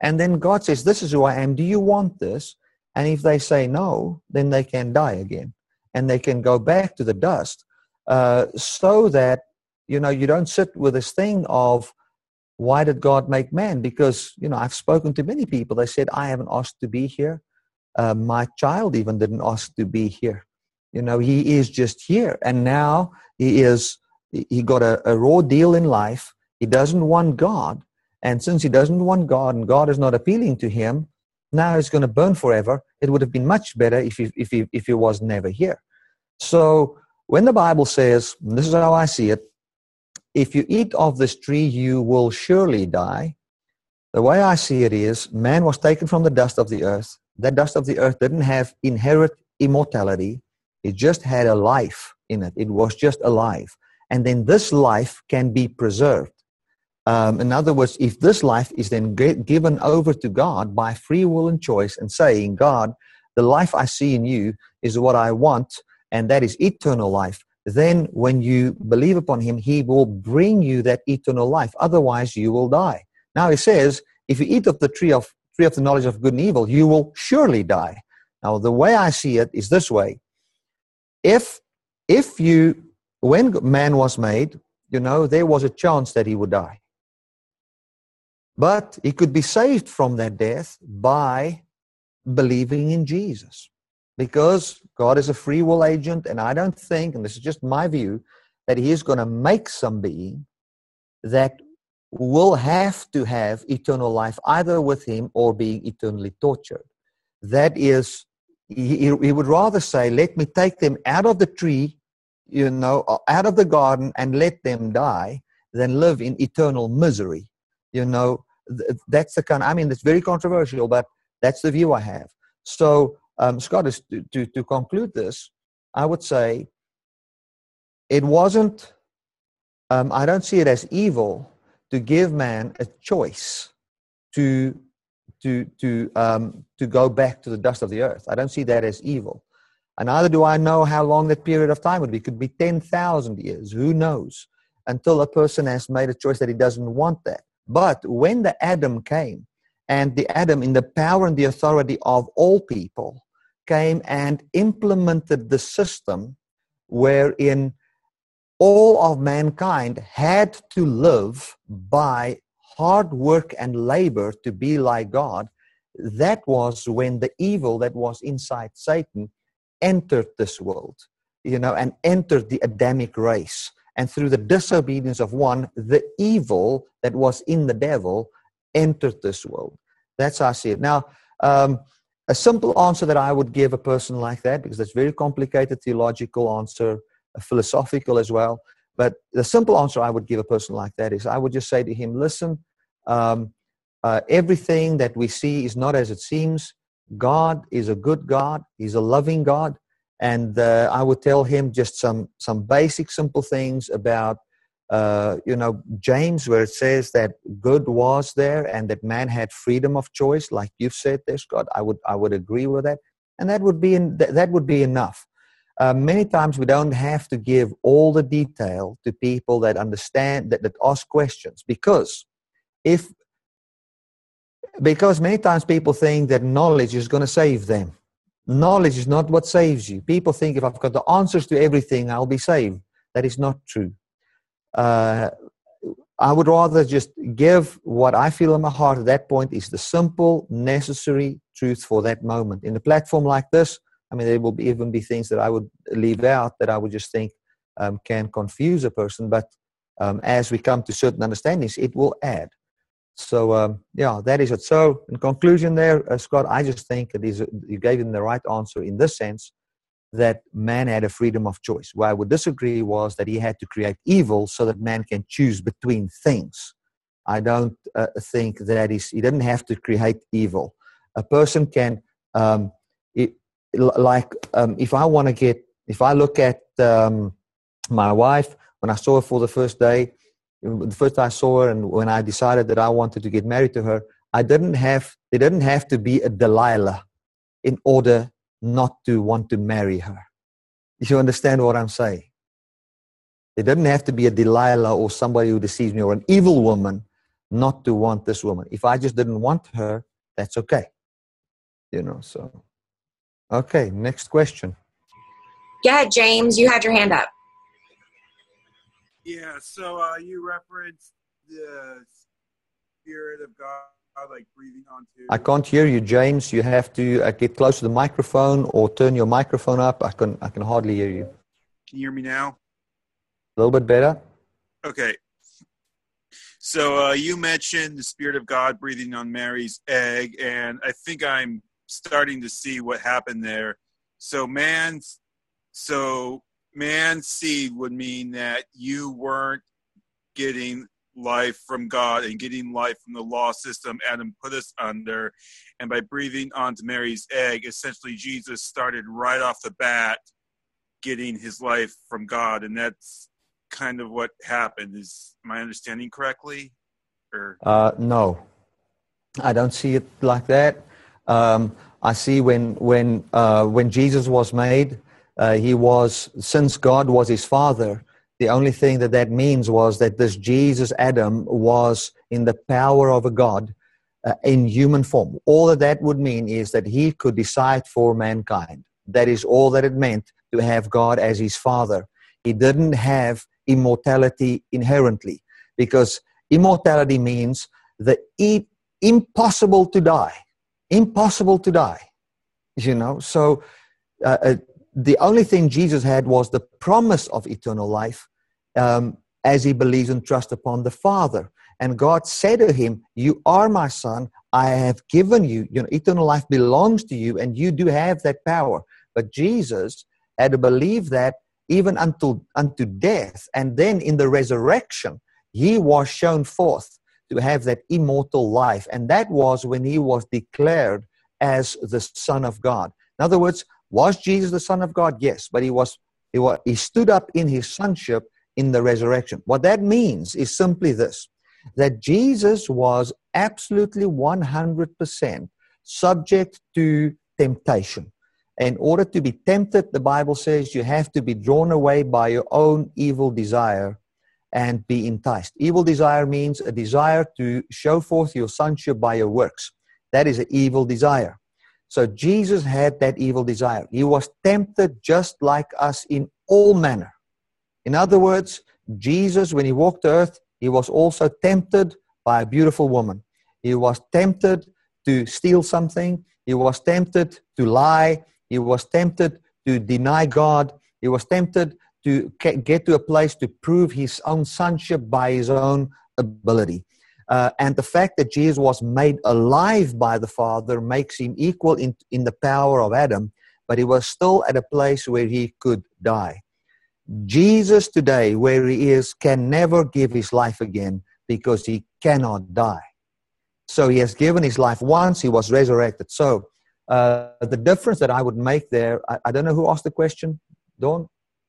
And then God says, this is who I am. Do you want this? And if they say no, then they can die again. And they can go back to the dust, so that, you don't sit with this thing of, why did God make man? Because, I've spoken to many people. They said, I haven't asked to be here. My child even didn't ask to be here. He is just here. And now he got a raw deal in life. He doesn't want God. And since he doesn't want God and God is not appealing to him, now he's going to burn forever. It would have been much better if he was never here. So when the Bible says, and this is how I see it, if you eat of this tree, you will surely die. The way I see it is, man was taken from the dust of the earth. That dust of the earth didn't have inherent immortality. It just had a life in it. It was just alive. And then this life can be preserved. In other words, if this life is then given over to God by free will and choice and saying, God, the life I see in you is what I want, and that is eternal life, then when you believe upon him, he will bring you that eternal life. Otherwise, you will die. Now he says, if you eat of the tree of the knowledge of good and evil, you will surely die. Now, the way I see it is this way. When man was made, there was a chance that he would die. But he could be saved from that death by believing in Jesus. Because God is a free will agent, and I don't think, and this is just my view, that he is going to make some being that will have to have eternal life either with him or being eternally tortured. That is, he would rather say, let me take them out of the tree, out of the garden and let them die than live in eternal misery. That's the kind, it's very controversial, but that's the view I have. So, Scott, to conclude this, I would say it wasn't, I don't see it as evil to give man a choice to go back to the dust of the earth. I don't see that as evil. And neither do I know how long that period of time would be. It could be 10,000 years. Who knows? Until a person has made a choice that he doesn't want that. But when the Adam came, and the Adam, in the power and the authority of all people, came and implemented the system wherein all of mankind had to live by hard work and labor to be like God, that was when the evil that was inside Satan entered this world, and entered the Adamic race. And through the disobedience of one, the evil that was in the devil entered this world. That's how I see it. Now, a simple answer that I would give a person like that, because that's very complicated theological answer, philosophical as well, but the simple answer I would give a person like that is I would just say to him, listen, everything that we see is not as it seems. God is a good God. He's a loving God. And I would tell him just some basic, simple things about, James, where it says that good was there and that man had freedom of choice, like you've said there, Scott. I would agree with that. And that would be enough. Many times we don't have to give all the detail to people that understand, that ask questions, because many times people think that knowledge is going to save them. Knowledge is not what saves you. People think if I've got the answers to everything, I'll be saved. That is not true. I would rather just give what I feel in my heart at that point is the simple, necessary truth for that moment. In a platform like this, there will even be things that I would leave out that I would just think can confuse a person. But as we come to certain understandings, it will add. So, that is it. So, in conclusion there, Scott, I just think you gave him the right answer in this sense, that man had a freedom of choice. Where I would disagree was that he had to create evil so that man can choose between things. I don't think that he didn't have to create evil. A person can, if I look at my wife, when I saw her for the first day, the first time I saw her, and when I decided that I wanted to get married to her, there didn't have to be a Delilah in order not to want to marry her. You understand what I'm saying? There didn't have to be a Delilah or somebody who deceives me or an evil woman not to want this woman. If I just didn't want her, that's okay. So. Okay, next question. Go ahead, James. You had your hand up. Yeah, so you referenced the Spirit of God, like breathing onto... I can't hear you, James. You have to get close to the microphone or turn your microphone up. I can hardly hear you. Can you hear me now? A little bit better. Okay. So you mentioned the Spirit of God breathing on Mary's egg, and I think I'm starting to see what happened there. So man's seed would mean that you weren't getting life from God and getting life from the law system Adam put us under. And by breathing onto Mary's egg, essentially Jesus started right off the bat getting his life from God. And that's kind of what happened. Is my understanding correctly? Or no, I don't see it like that. I see when Jesus was made, since God was his father, the only thing that means was that this Jesus Adam was in the power of a God in human form. All that would mean is that he could decide for mankind. That is all that it meant to have God as his father. He didn't have immortality inherently, because immortality means the impossible to die. Impossible to die. So the only thing Jesus had was the promise of eternal life as he believes and trusts upon the Father. And God said to him, "You are my son. I have given you, eternal life belongs to you, and you do have that power." But Jesus had to believe that even unto death. And then in the resurrection, he was shown forth to have that immortal life. And that was when he was declared as the Son of God. In other words, was Jesus the Son of God? Yes, but he stood up in his sonship in the resurrection. What that means is simply this, that Jesus was absolutely 100% subject to temptation. In order to be tempted, the Bible says you have to be drawn away by your own evil desire and be enticed. Evil desire means a desire to show forth your sonship by your works. That is an evil desire. So Jesus had that evil desire. He was tempted just like us in all manner. In other words, Jesus, when he walked the earth, he was also tempted by a beautiful woman. He was tempted to steal something. He was tempted to lie. He was tempted to deny God. He was tempted to get to a place to prove his own sonship by his own ability. And the fact that Jesus was made alive by the Father makes him equal in the power of Adam, but he was still at a place where he could die. Jesus today, where he is, can never give his life again because he cannot die. So he has given his life once, he was resurrected. So the difference that I would make there, I don't know who asked the question, Dawn?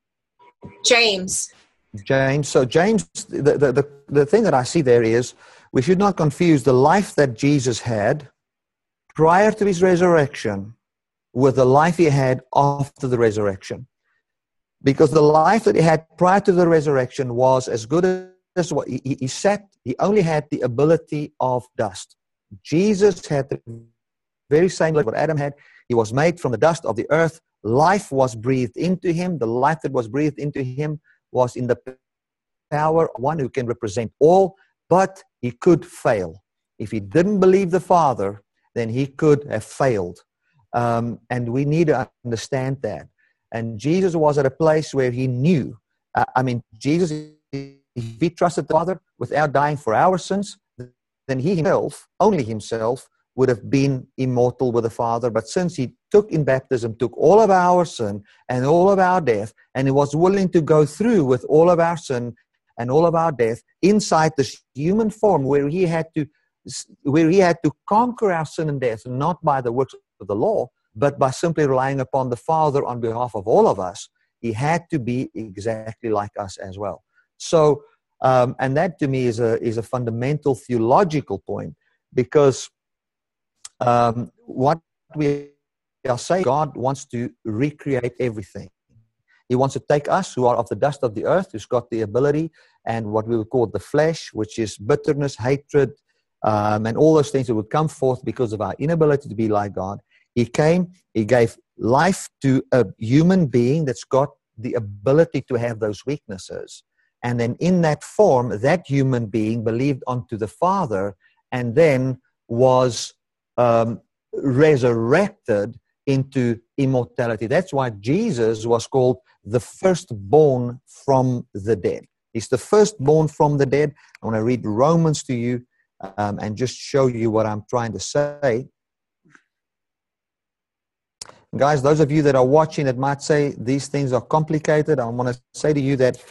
James. So James, the thing that I see there is we should not confuse the life that Jesus had prior to his resurrection with the life he had after the resurrection. Because the life that he had prior to the resurrection was as good as what he only had the ability of dust. Jesus had the very same life what Adam had. He was made from the dust of the earth. Life was breathed into him. The life that was breathed into him was in the power of one who can represent all, but he could fail. If he didn't believe the Father, then he could have failed. And we need to understand that. And Jesus was at a place where he knew. Jesus, if he trusted the Father without dying for our sins, then he himself, only himself, would have been immortal with the Father. But since he took all of our sin and all of our death, and he was willing to go through with all of our sin and all of our death inside this human form where he had to conquer our sin and death, not by the works of the law, but by simply relying upon the Father on behalf of all of us. He had to be exactly like us as well. So, and that to me is a fundamental theological point, because what we are saying, God wants to recreate everything. He wants to take us who are of the dust of the earth, who's got the ability and what we would call the flesh, which is bitterness, hatred, and all those things that would come forth because of our inability to be like God. He came, he gave life to a human being that's got the ability to have those weaknesses. And then in that form, that human being believed onto the Father and then was resurrected into immortality. That's why Jesus was called the firstborn from the dead. He's the firstborn from the dead. I want to read Romans to you and just show you what I'm trying to say. Guys, those of you that are watching that might say these things are complicated, I want to say to you that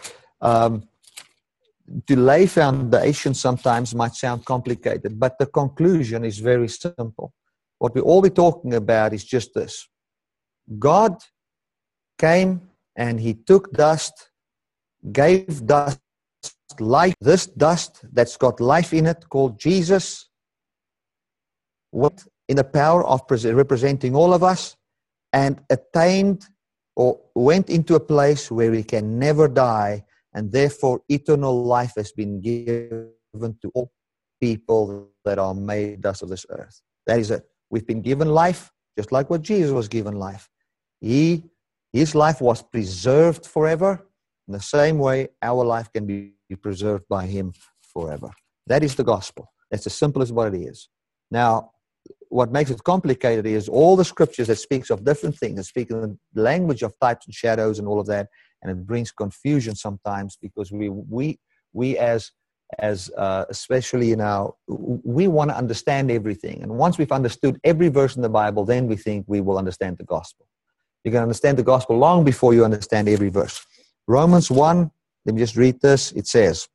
to lay foundation sometimes might sound complicated, but the conclusion is very simple. What we all be talking about is just this. God came and he took dust, gave dust life. This dust that's got life in it, called Jesus, went in the power of representing all of us and attained or went into a place where we can never die, and therefore eternal life has been given to all people that are made dust of this earth. That is it. We've been given life, just like what Jesus was given life. His life was preserved forever. In the same way, our life can be preserved by him forever. That is the gospel. That's as simple as what it is. Now, what makes it complicated is all the scriptures that speaks of different things, that speak in the language of types and shadows and all of that, and it brings confusion sometimes because we as especially we want to understand everything. And once we've understood every verse in the Bible, then we think we will understand the gospel. You can understand the gospel long before you understand every verse. Romans 1, let me just read this. It says,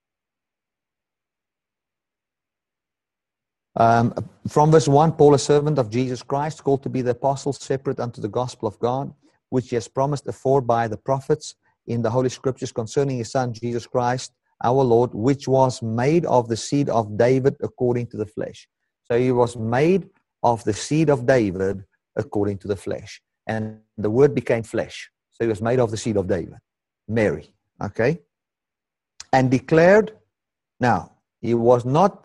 from verse 1, Paul, a servant of Jesus Christ, called to be the apostle, separate unto the gospel of God, which he has promised afore by the prophets in the Holy Scriptures concerning his Son, Jesus Christ, our Lord, which was made of the seed of David according to the flesh. So he was made of the seed of David according to the flesh. And the word became flesh. So he was made of the seed of David. Mary. Okay? And declared, now, he was not,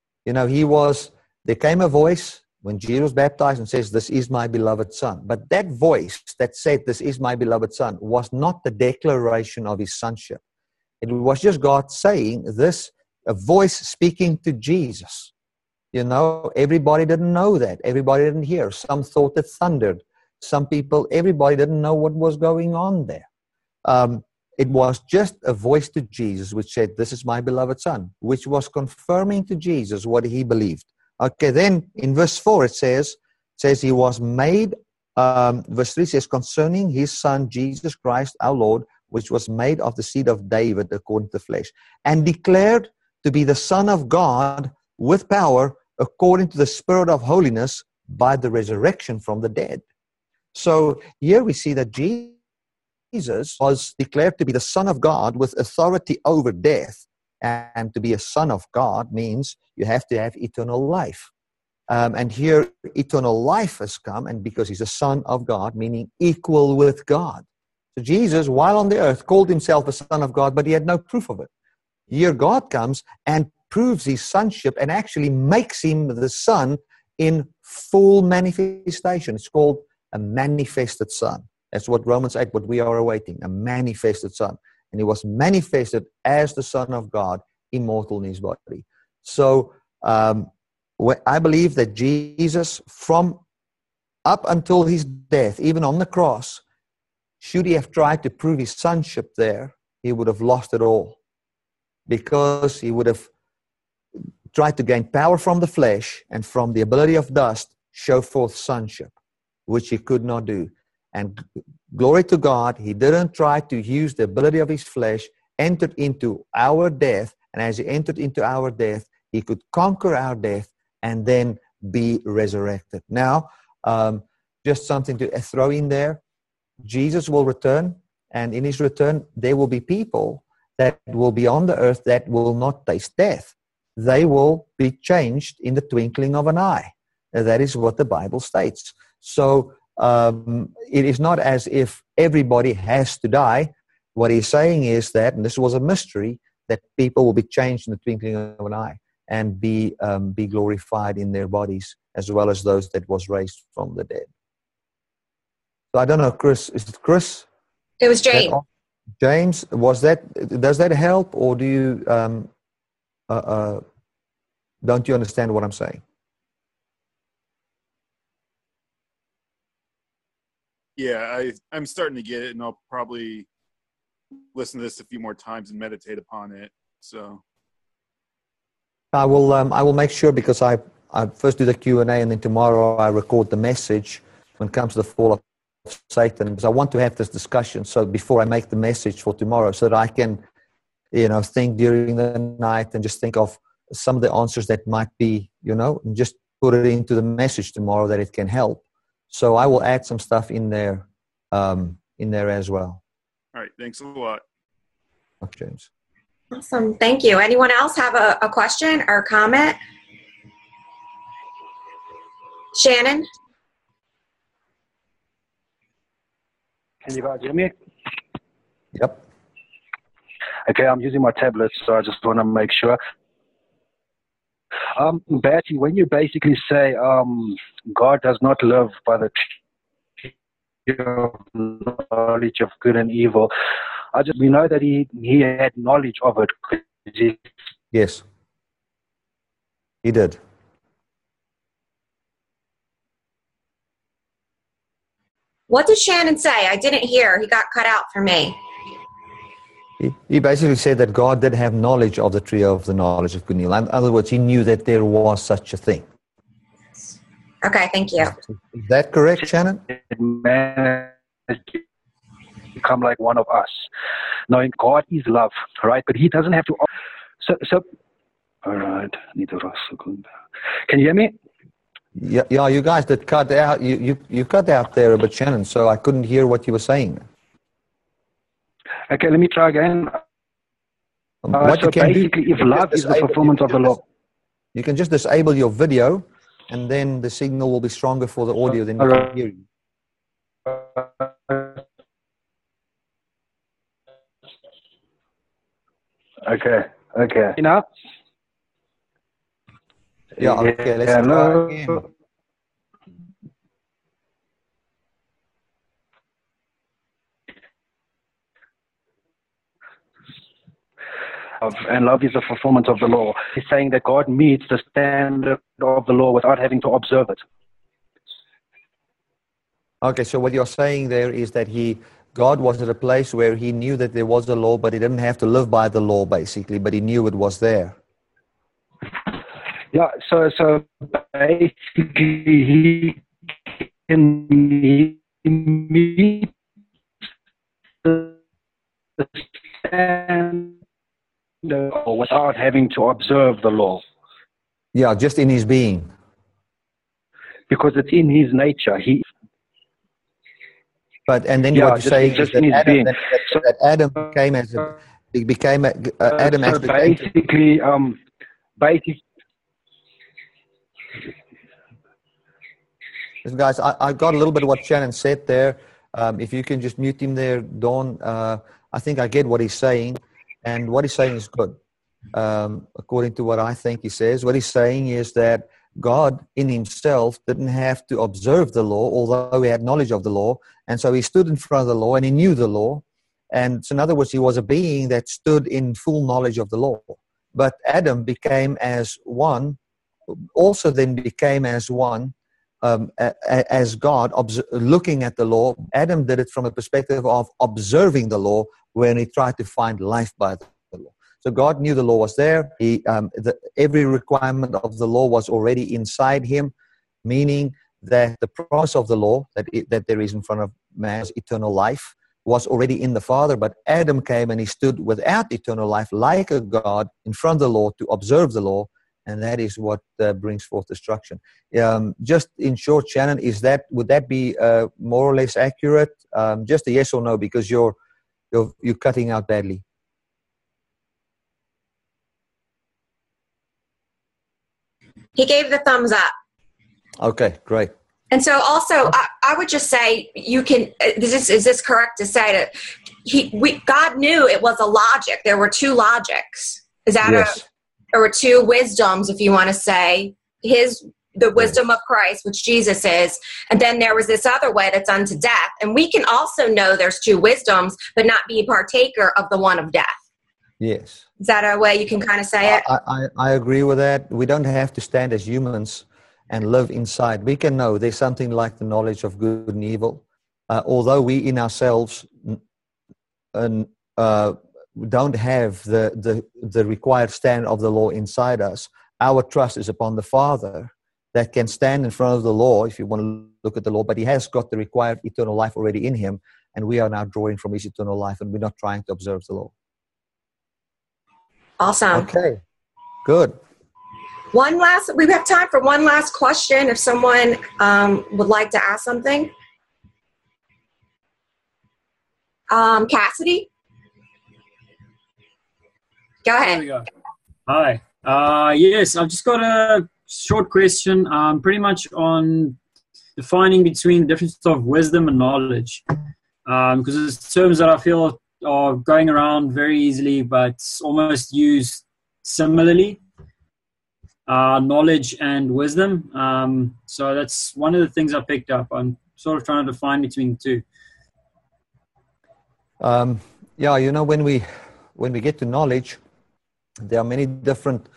there came a voice when Jesus was baptized and says, this is my beloved Son. But that voice that said, this is my beloved Son, was not the declaration of his sonship. It was just God saying this, a voice speaking to Jesus. Everybody didn't know that. Everybody didn't hear. Some thought it thundered. Everybody didn't know what was going on there. It was just a voice to Jesus which said, this is my beloved Son, which was confirming to Jesus what he believed. Okay, then in verse 4 it says he was made, verse 3 says, concerning his Son, Jesus Christ, our Lord, which was made of the seed of David according to the flesh, and declared to be the Son of God with power according to the Spirit of holiness by the resurrection from the dead. So here we see that Jesus was declared to be the Son of God with authority over death. And to be a son of God means you have to have eternal life. And here eternal life has come, and because he's a son of God, meaning equal with God. So Jesus, while on the earth, called himself a son of God, but he had no proof of it. Here God comes and proves his sonship and actually makes him the Son in full manifestation. It's called a manifested Son. That's what Romans 8, what we are awaiting, a manifested Son. And he was manifested as the Son of God, immortal in his body. So I believe that Jesus, from up until his death, even on the cross, should he have tried to prove his sonship there, he would have lost it all. Because he would have tried to gain power from the flesh and from the ability of dust, show forth sonship, which he could not do. And glory to God, he didn't try to use the ability of his flesh, entered into our death, and as he entered into our death, he could conquer our death and then be resurrected. Now, just something to throw in there. Jesus will return, and in his return, there will be people that will be on the earth that will not taste death. They will be changed in the twinkling of an eye. That is what the Bible states. So, it is not as if everybody has to die. What he's saying is that, and this was a mystery, that people will be changed in the twinkling of an eye and be glorified in their bodies, as well as those that was raised from the dead. So I don't know, Chris. Is it Chris? It was James. James, does that help, or do you don't you understand what I'm saying? Yeah, I'm starting to get it, and I'll probably listen to this a few more times and meditate upon it. So I will make sure, because I first do the Q&A, and then tomorrow I record the message when it comes to the fall of Satan, because I want to have this discussion. So before I make the message for tomorrow, so that I can, think during the night and just think of some of the answers that might be, and just put it into the message tomorrow that it can help. So I will add some stuff in there as well. All right. Thanks a lot. Okay, James. Awesome. Thank you. Anyone else have a question or comment? Shannon? Can you guys hear me? Yep. Okay, I'm using my tablet, so I just want to make sure. Batty, when you basically say God does not live by the knowledge of good and evil, we know that he had knowledge of it. Yes, he did. What did Shannon say? I didn't hear. He got cut out for me. He basically said that God did have knowledge of the tree of the knowledge of good and evil. In other words, he knew that there was such a thing. Okay, thank you. Is that correct, Shannon? Man has become like one of us, knowing God is love, right? But he doesn't have to. So all right. Can you hear me? Yeah, you guys did cut out. You cut out there a bit, Shannon, so I couldn't hear what you were saying. Okay, let me try again. What so you can basically, do, if love is the performance of the law. You can just disable your video, and then the signal will be stronger for the audio, then we can hear you. Okay. You know? Yeah, okay, let's try again. And love is the performance of the law. He's saying that God meets the standard of the law without having to observe it. Okay, so what you're saying there is that God was at a place where he knew that there was a law, but he didn't have to live by the law, basically, but he knew it was there. Yeah, so basically he can meet the standard without having to observe the law. Yeah, just in his being. Because it's in his nature. And then what you're saying is that Adam became Adam so basically, guys, I got a little bit of what Shannon said there. If you can just mute him there, Dawn. I think I get what he's saying, and what he's saying is good. According to what I think he says, what he's saying is that God in himself didn't have to observe the law, although he had knowledge of the law. And so he stood in front of the law and he knew the law. And so in other words, he was a being that stood in full knowledge of the law. But Adam became as one, also then became as one, as God, looking at the law. Adam did it from a perspective of observing the law when he tried to find life by the law. So God knew the law was there. Every requirement of the law was already inside him, meaning that the promise of the law that there is in front of man's eternal life was already in the Father. But Adam came and he stood without eternal life like a God in front of the law to observe the law, and that is what brings forth destruction. Just in short, Shannon, would that be more or less accurate? Just a yes or no, because you're cutting out badly. He gave the thumbs up. Okay, great. And so also, I would just say you can, is this correct to say that God knew it was a logic. There were two logics. Is that Yes. there were two wisdoms, if you want to say, the wisdom of Christ, which Jesus is, and then there was this other way that's unto death. And we can also know there's two wisdoms, but not be a partaker of the one of death. Yes. Is that a way you can kind of say it? I agree with that. We don't have to stand as humans and live inside. We can know there's something like the knowledge of good and evil. Although we in ourselves don't have the required stand of the law inside us, our trust is upon the Father that can stand in front of the law, if you want to look at the law, but he has got the required eternal life already in him, and we are now drawing from his eternal life, and we're not trying to observe the law. Awesome. Okay, good. We have time for one last question if someone would like to ask something. Cassidy? Go There ahead. we go. Hi. Yes, I've just got a short question, pretty much on defining between the difference of wisdom and knowledge, because it's terms that I feel are going around very easily, but almost used similarly. Knowledge and wisdom. So that's one of the things I picked up. I'm sort of trying to define between the two. Yeah, you know, when we get to knowledge, there are many different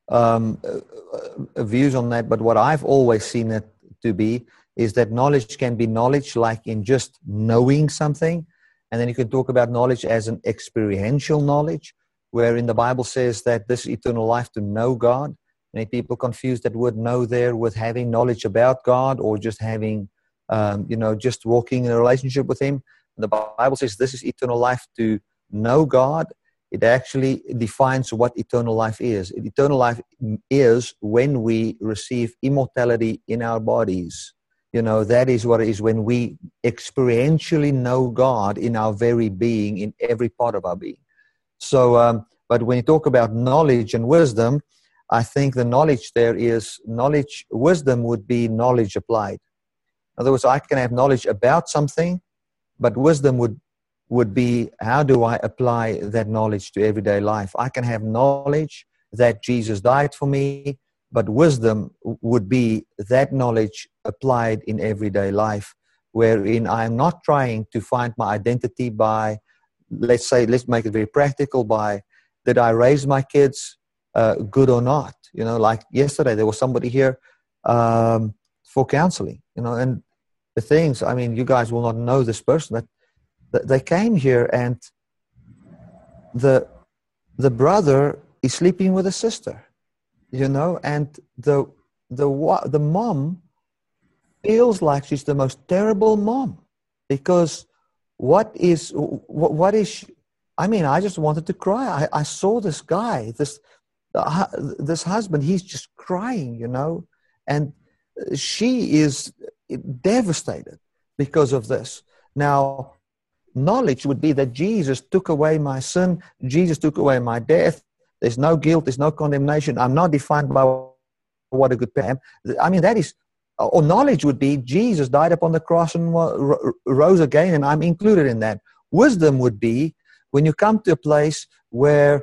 views on that, but what I've always seen it to be is that knowledge can be knowledge like in just knowing something, and then you can talk about knowledge as an experiential knowledge, where in the Bible says that this eternal life to know God. Many people confuse that word know there with having knowledge about God or just having, just walking in a relationship with him. The Bible says this is eternal life to know God. It actually defines what eternal life is. Eternal life is when we receive immortality in our bodies. You know, that is what it is, when we experientially know God in our very being, in every part of our being. So, but when you talk about knowledge and wisdom, I think the knowledge there is knowledge. Wisdom would be knowledge applied. In other words, I can have knowledge about something, but wisdom would be, how do I apply that knowledge to everyday life? I can have knowledge that Jesus died for me, but wisdom would be that knowledge applied in everyday life, wherein I'm not trying to find my identity by, let's make it very practical, by did I raise my kids good or not? You know, like yesterday there was somebody here for counseling, you know, and the things, I mean, you guys will not know this person, that they came here and the brother is sleeping with a sister, you know, and the mom feels like she's the most terrible mom, because what is she, I mean, I just wanted to cry. I saw this guy, this husband, he's just crying, you know, and she is devastated because of this. Now, knowledge would be that Jesus took away my sin, Jesus took away my death, there's no guilt, there's no condemnation, I'm not defined by what a good parent. I mean, that is, or knowledge would be Jesus died upon the cross and rose again, and I'm included in that. Wisdom would be when you come to a place where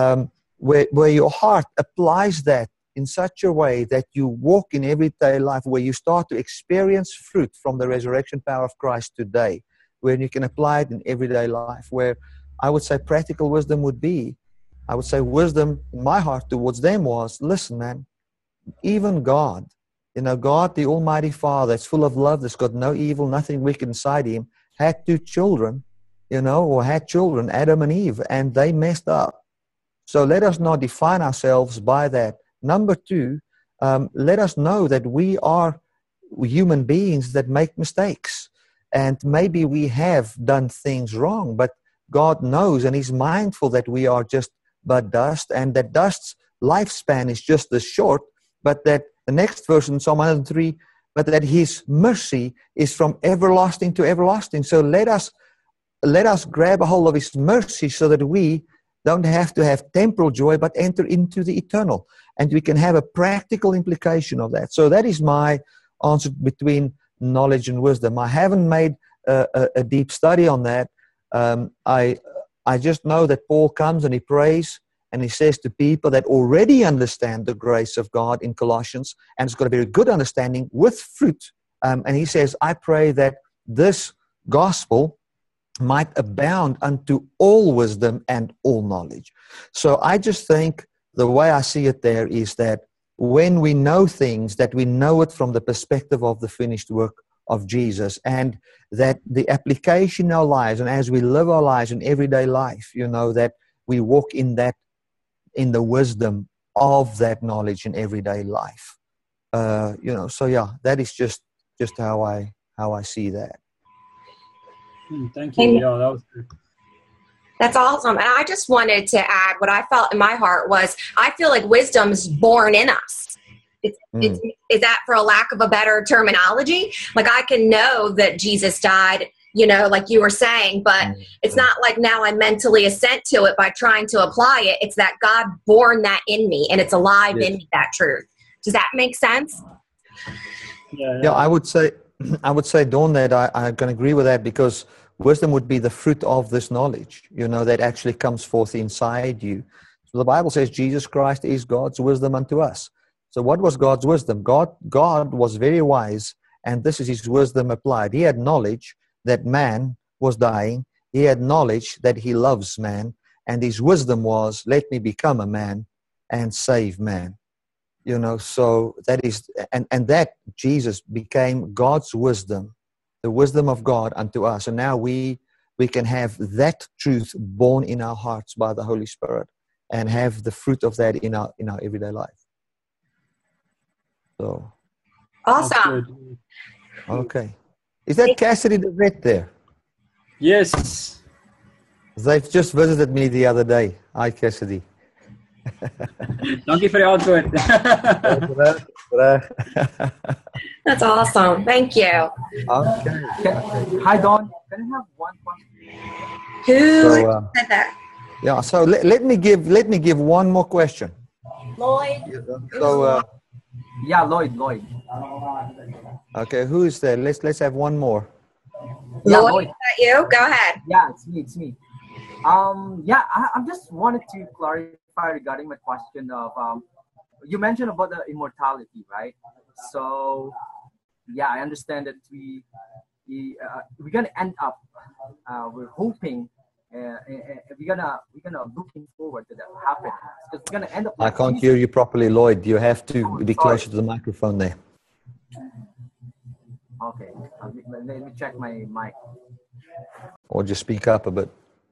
your heart applies that in such a way that you walk in everyday life, where you start to experience fruit from the resurrection power of Christ today, where you can apply it in everyday life, where I would say practical wisdom would be, I would say wisdom in my heart towards them was, listen, man, even God, you know, God, the Almighty Father, that's full of love, that's got no evil, nothing wicked inside him, had two children, you know, or had children, Adam and Eve, and they messed up. So let us not define ourselves by that. Number two, let us know that we are human beings that make mistakes. And maybe we have done things wrong, but God knows and he's mindful that we are just but dust, and that dust's lifespan is just this short, but that the next verse in Psalm 103, but that his mercy is from everlasting to everlasting. So let us grab a hold of his mercy so that we don't have to have temporal joy, but enter into the eternal. And we can have a practical implication of that. So that is my answered between knowledge and wisdom. I haven't made a deep study on that. I just know that Paul comes and he prays and he says to people that already understand the grace of God in Colossians, and it's got a very good understanding with fruit. And he says, I pray that this gospel might abound unto all wisdom and all knowledge. So I just think the way I see it there is that when we know things, that we know it from the perspective of the finished work of Jesus, and that the application in our lives, and as we live our lives in everyday life, that we walk in the wisdom of that knowledge in everyday life. So yeah, that is just how I see that. Thank you. Yeah, that was good. That's awesome. And I just wanted to add what I felt in my heart was, I feel like wisdom is born in us. Is that for a lack of a better terminology? Like, I can know that Jesus died, like you were saying, but it's not like now I mentally assent to it by trying to apply it. It's that God born that in me, and it's alive in me, that truth. Does that make sense? Yeah, I would say, Dawn, that I can agree with that, because wisdom would be the fruit of this knowledge, that actually comes forth inside you. So the Bible says Jesus Christ is God's wisdom unto us. So what was God's wisdom? God was very wise, and this is his wisdom applied. He had knowledge that man was dying. He had knowledge that he loves man, and his wisdom was, let me become a man and save man. So that is, and that Jesus became God's wisdom, the wisdom of God unto us. And now we can have that truth born in our hearts by the Holy Spirit and have the fruit of that in our everyday life. So awesome. Okay. Is that Cassidy the vet there? Yes. They've just visited me the other day. Hi, Cassidy. Dankie vir die antwoord. That's awesome. Thank you. Okay. Hi, Dawn. Can I have one question? Who said that? Yeah. So let me give one more question. Lloyd. So. Yeah, Lloyd. Okay, who is there? Let's have one more. Yeah, Lloyd, is that you? Go ahead. Yeah, it's me. I just wanted to clarify regarding my question of you mentioned about the immortality, right? So yeah, I understand that we're gonna end up we're hoping we're gonna looking forward to that happening, because we're gonna end up. I can't hear you properly, Lloyd. You have to be closer to the microphone there. Okay, let me check my mic. Or just speak up a bit.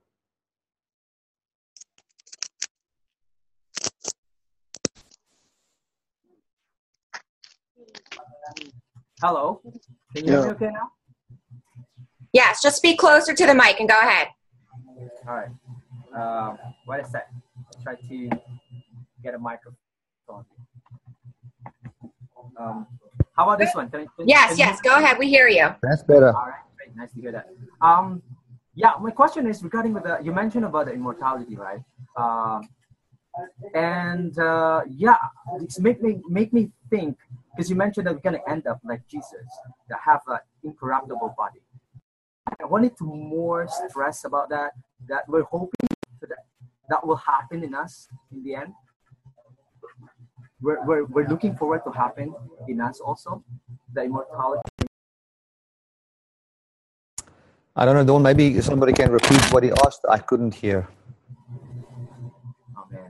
Hello, can you hear me okay now? Yes, just speak closer to the mic and go ahead. All right. What is that? I'll try to get a microphone. How about this one? Yes, go ahead. We hear you. That's better. All right, great. Nice to hear that. My question is regarding you mentioned about the immortality, right? It's make me think, because you mentioned that we're gonna end up like Jesus, that have an incorruptible body. I wanted to more stress about that we're hoping that will happen in us in the end. We're looking forward to happen in us also, the immortality. I don't know, Dawn, maybe somebody can repeat what he asked. I couldn't hear. Oh, man.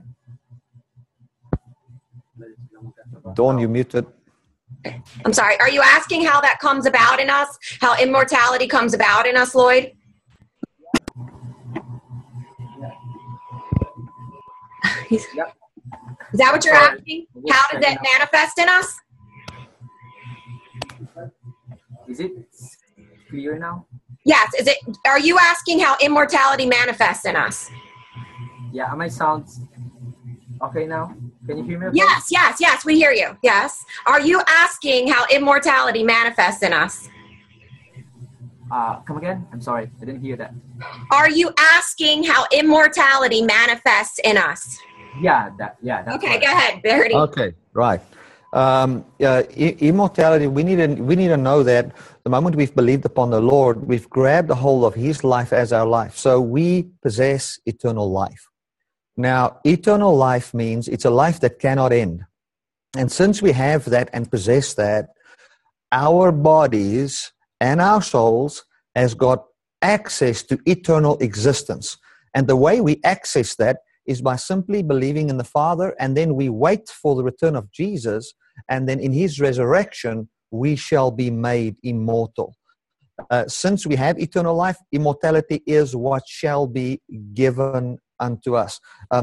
Dawn, you muted. I'm sorry. Are you asking how that comes about in us? How immortality comes about in us, Lloyd? Yep. Is that what you're asking? How does that manifest in us? Is it clear now? Yes. Are you asking how immortality manifests in us? Yeah, my sounds okay now? Can you hear me okay? Yes, we hear you. Yes. Are you asking how immortality manifests in us? Come again? I'm sorry, I didn't hear that. Are you asking how immortality manifests in us? Yeah, that's okay, right. Go ahead, Verity. Okay, right. Immortality, we need to know that the moment we've believed upon the Lord, we've grabbed a hold of His life as our life. So we possess eternal life. Now, eternal life means it's a life that cannot end. And since we have that and possess that, our bodies and our souls has got access to eternal existence. And the way we access that is by simply believing in the Father, and then we wait for the return of Jesus, and then in His resurrection, we shall be made immortal. Since we have eternal life, immortality is what shall be given unto us.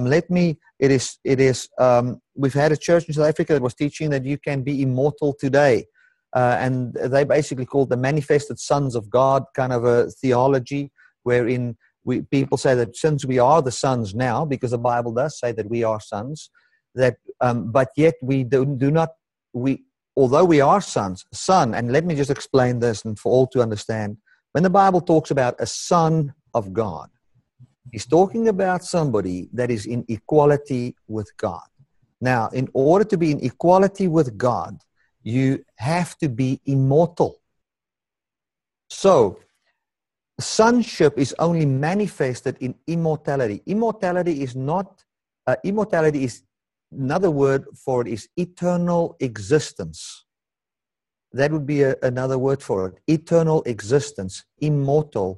We've had a church in South Africa that was teaching that you can be immortal today. And they basically called the manifested sons of God kind of a theology, wherein people say that since we are the sons now, because the Bible does say that we are sons, that but yet we although we are son, and let me just explain this and for all to understand, when the Bible talks about a son of God, He's talking about somebody that is in equality with God. Now, in order to be in equality with God, you have to be immortal. So, sonship is only manifested in immortality. Immortality is another word for it is eternal existence. That would be another word for it. Eternal existence, immortal,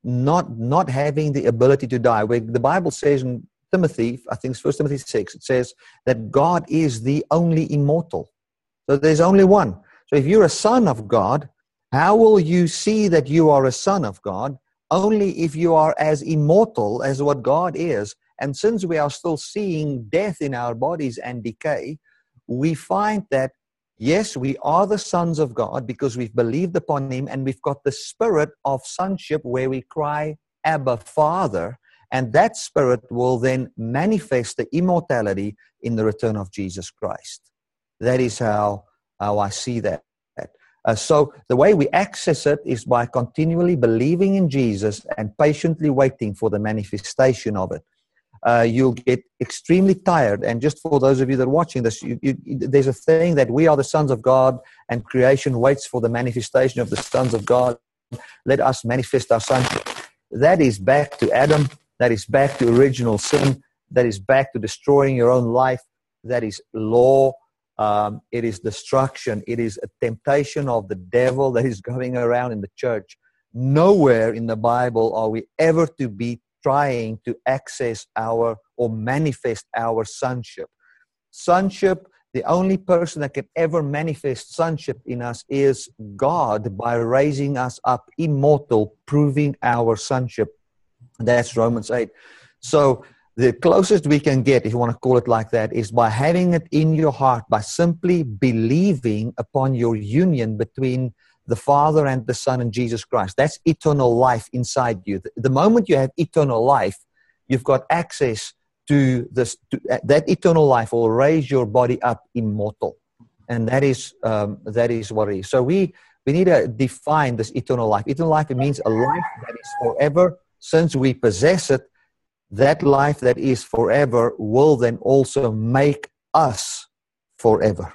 not having the ability to die. Where the Bible says in Timothy, I think it's 1 Timothy 6, it says that God is the only immortal. So there's only one. So if you're a son of God, how will you see that you are a son of God? Only if you are as immortal as what God is. And since we are still seeing death in our bodies and decay, we find that, yes, we are the sons of God because we've believed upon Him, and we've got the spirit of sonship where we cry, Abba, Father. And that spirit will then manifest the immortality in the return of Jesus Christ. That is how I see that. So the way we access it is by continually believing in Jesus and patiently waiting for the manifestation of it. You'll get extremely tired. And just for those of you that are watching this, there's a thing that we are the sons of God and creation waits for the manifestation of the sons of God. Let us manifest our sonship. That is back to Adam. That is back to original sin. That is back to destroying your own life. That is law. It is destruction. It is a temptation of the devil that is going around in the church. Nowhere in the Bible are we ever to be trying to access or manifest our sonship. Sonship, the only person that can ever manifest sonship in us is God by raising us up immortal, proving our sonship. That's Romans 8. So the closest we can get, if you want to call it like that, is by having it in your heart, by simply believing upon your union between the Father and the Son and Jesus Christ. That's eternal life inside you. The moment you have eternal life, you've got access to this. That eternal life will raise your body up immortal, and that is what it is. So we need to define this eternal life. Eternal life, it means a life that is forever. Since we possess it, that life that is forever will then also make us forever.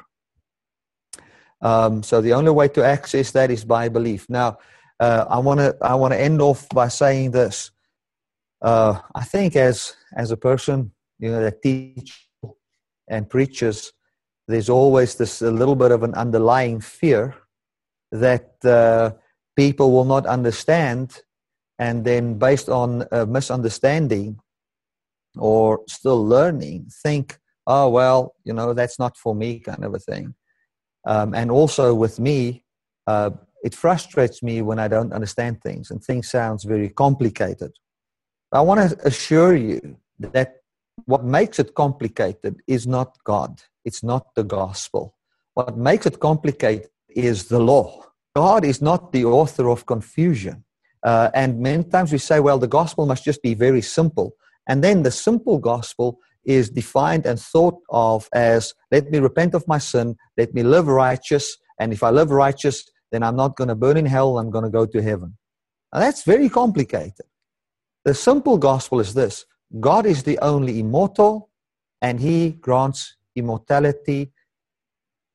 So the only way to access that is by belief. Now, I want to end off by saying this. I think as a person, that teaches and preaches, there's always a little bit of an underlying fear that people will not understand, and then based on a misunderstanding or still learning, think, oh, well, that's not for me, kind of a thing. And also with me, it frustrates me when I don't understand things and things sounds very complicated. I want to assure you that what makes it complicated is not God. It's not the gospel. What makes it complicated is the law. God is not the author of confusion. And many times we say, well, the gospel must just be very simple. And then the simple gospel is defined and thought of as, let me repent of my sin, let me live righteous, and if I live righteous, then I'm not going to burn in hell, I'm going to go to heaven. Now that's very complicated. The simple gospel is this: God is the only immortal, and He grants immortality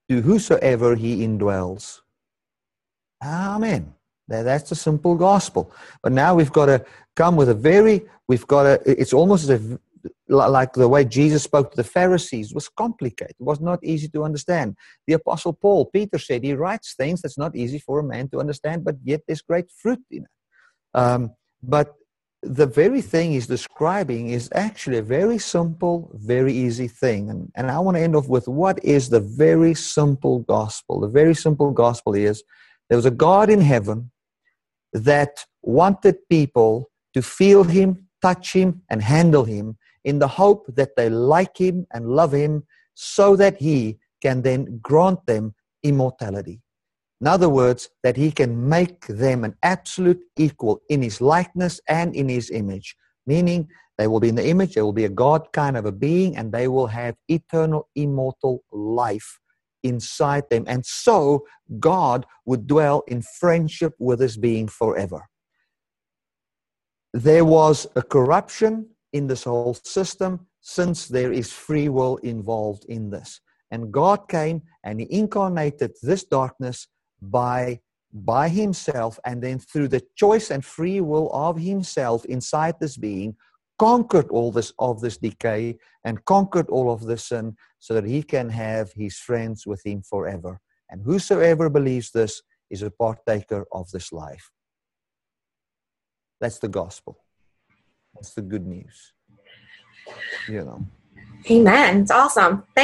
to whosoever he indwells. Amen. That's the simple gospel. But now we've got to come with it's almost as if, like the way Jesus spoke to the Pharisees was complicated. It was not easy to understand. The Apostle Peter said he writes things that's not easy for a man to understand, but yet there's great fruit in it. But the very thing he's describing is actually a very simple, very easy thing. And I want to end off with what is the very simple gospel. The very simple gospel is there was a God in heaven that wanted people to feel him, touch him, and handle him in the hope that they like him and love him so that he can then grant them immortality. In other words, that he can make them an absolute equal in his likeness and in his image. Meaning, they will be in the image, they will be a God kind of a being, and they will have eternal, immortal life inside them. And so, God would dwell in friendship with his being forever. There was a corruption in this whole system since there is free will involved in this. And God came and he incarnated this darkness by himself, and then through the choice and free will of himself inside this being, conquered all this decay and conquered all of the sin so that he can have his friends with him forever. And whosoever believes this is a partaker of this life. That's the gospel. That's the good news. Amen. It's awesome.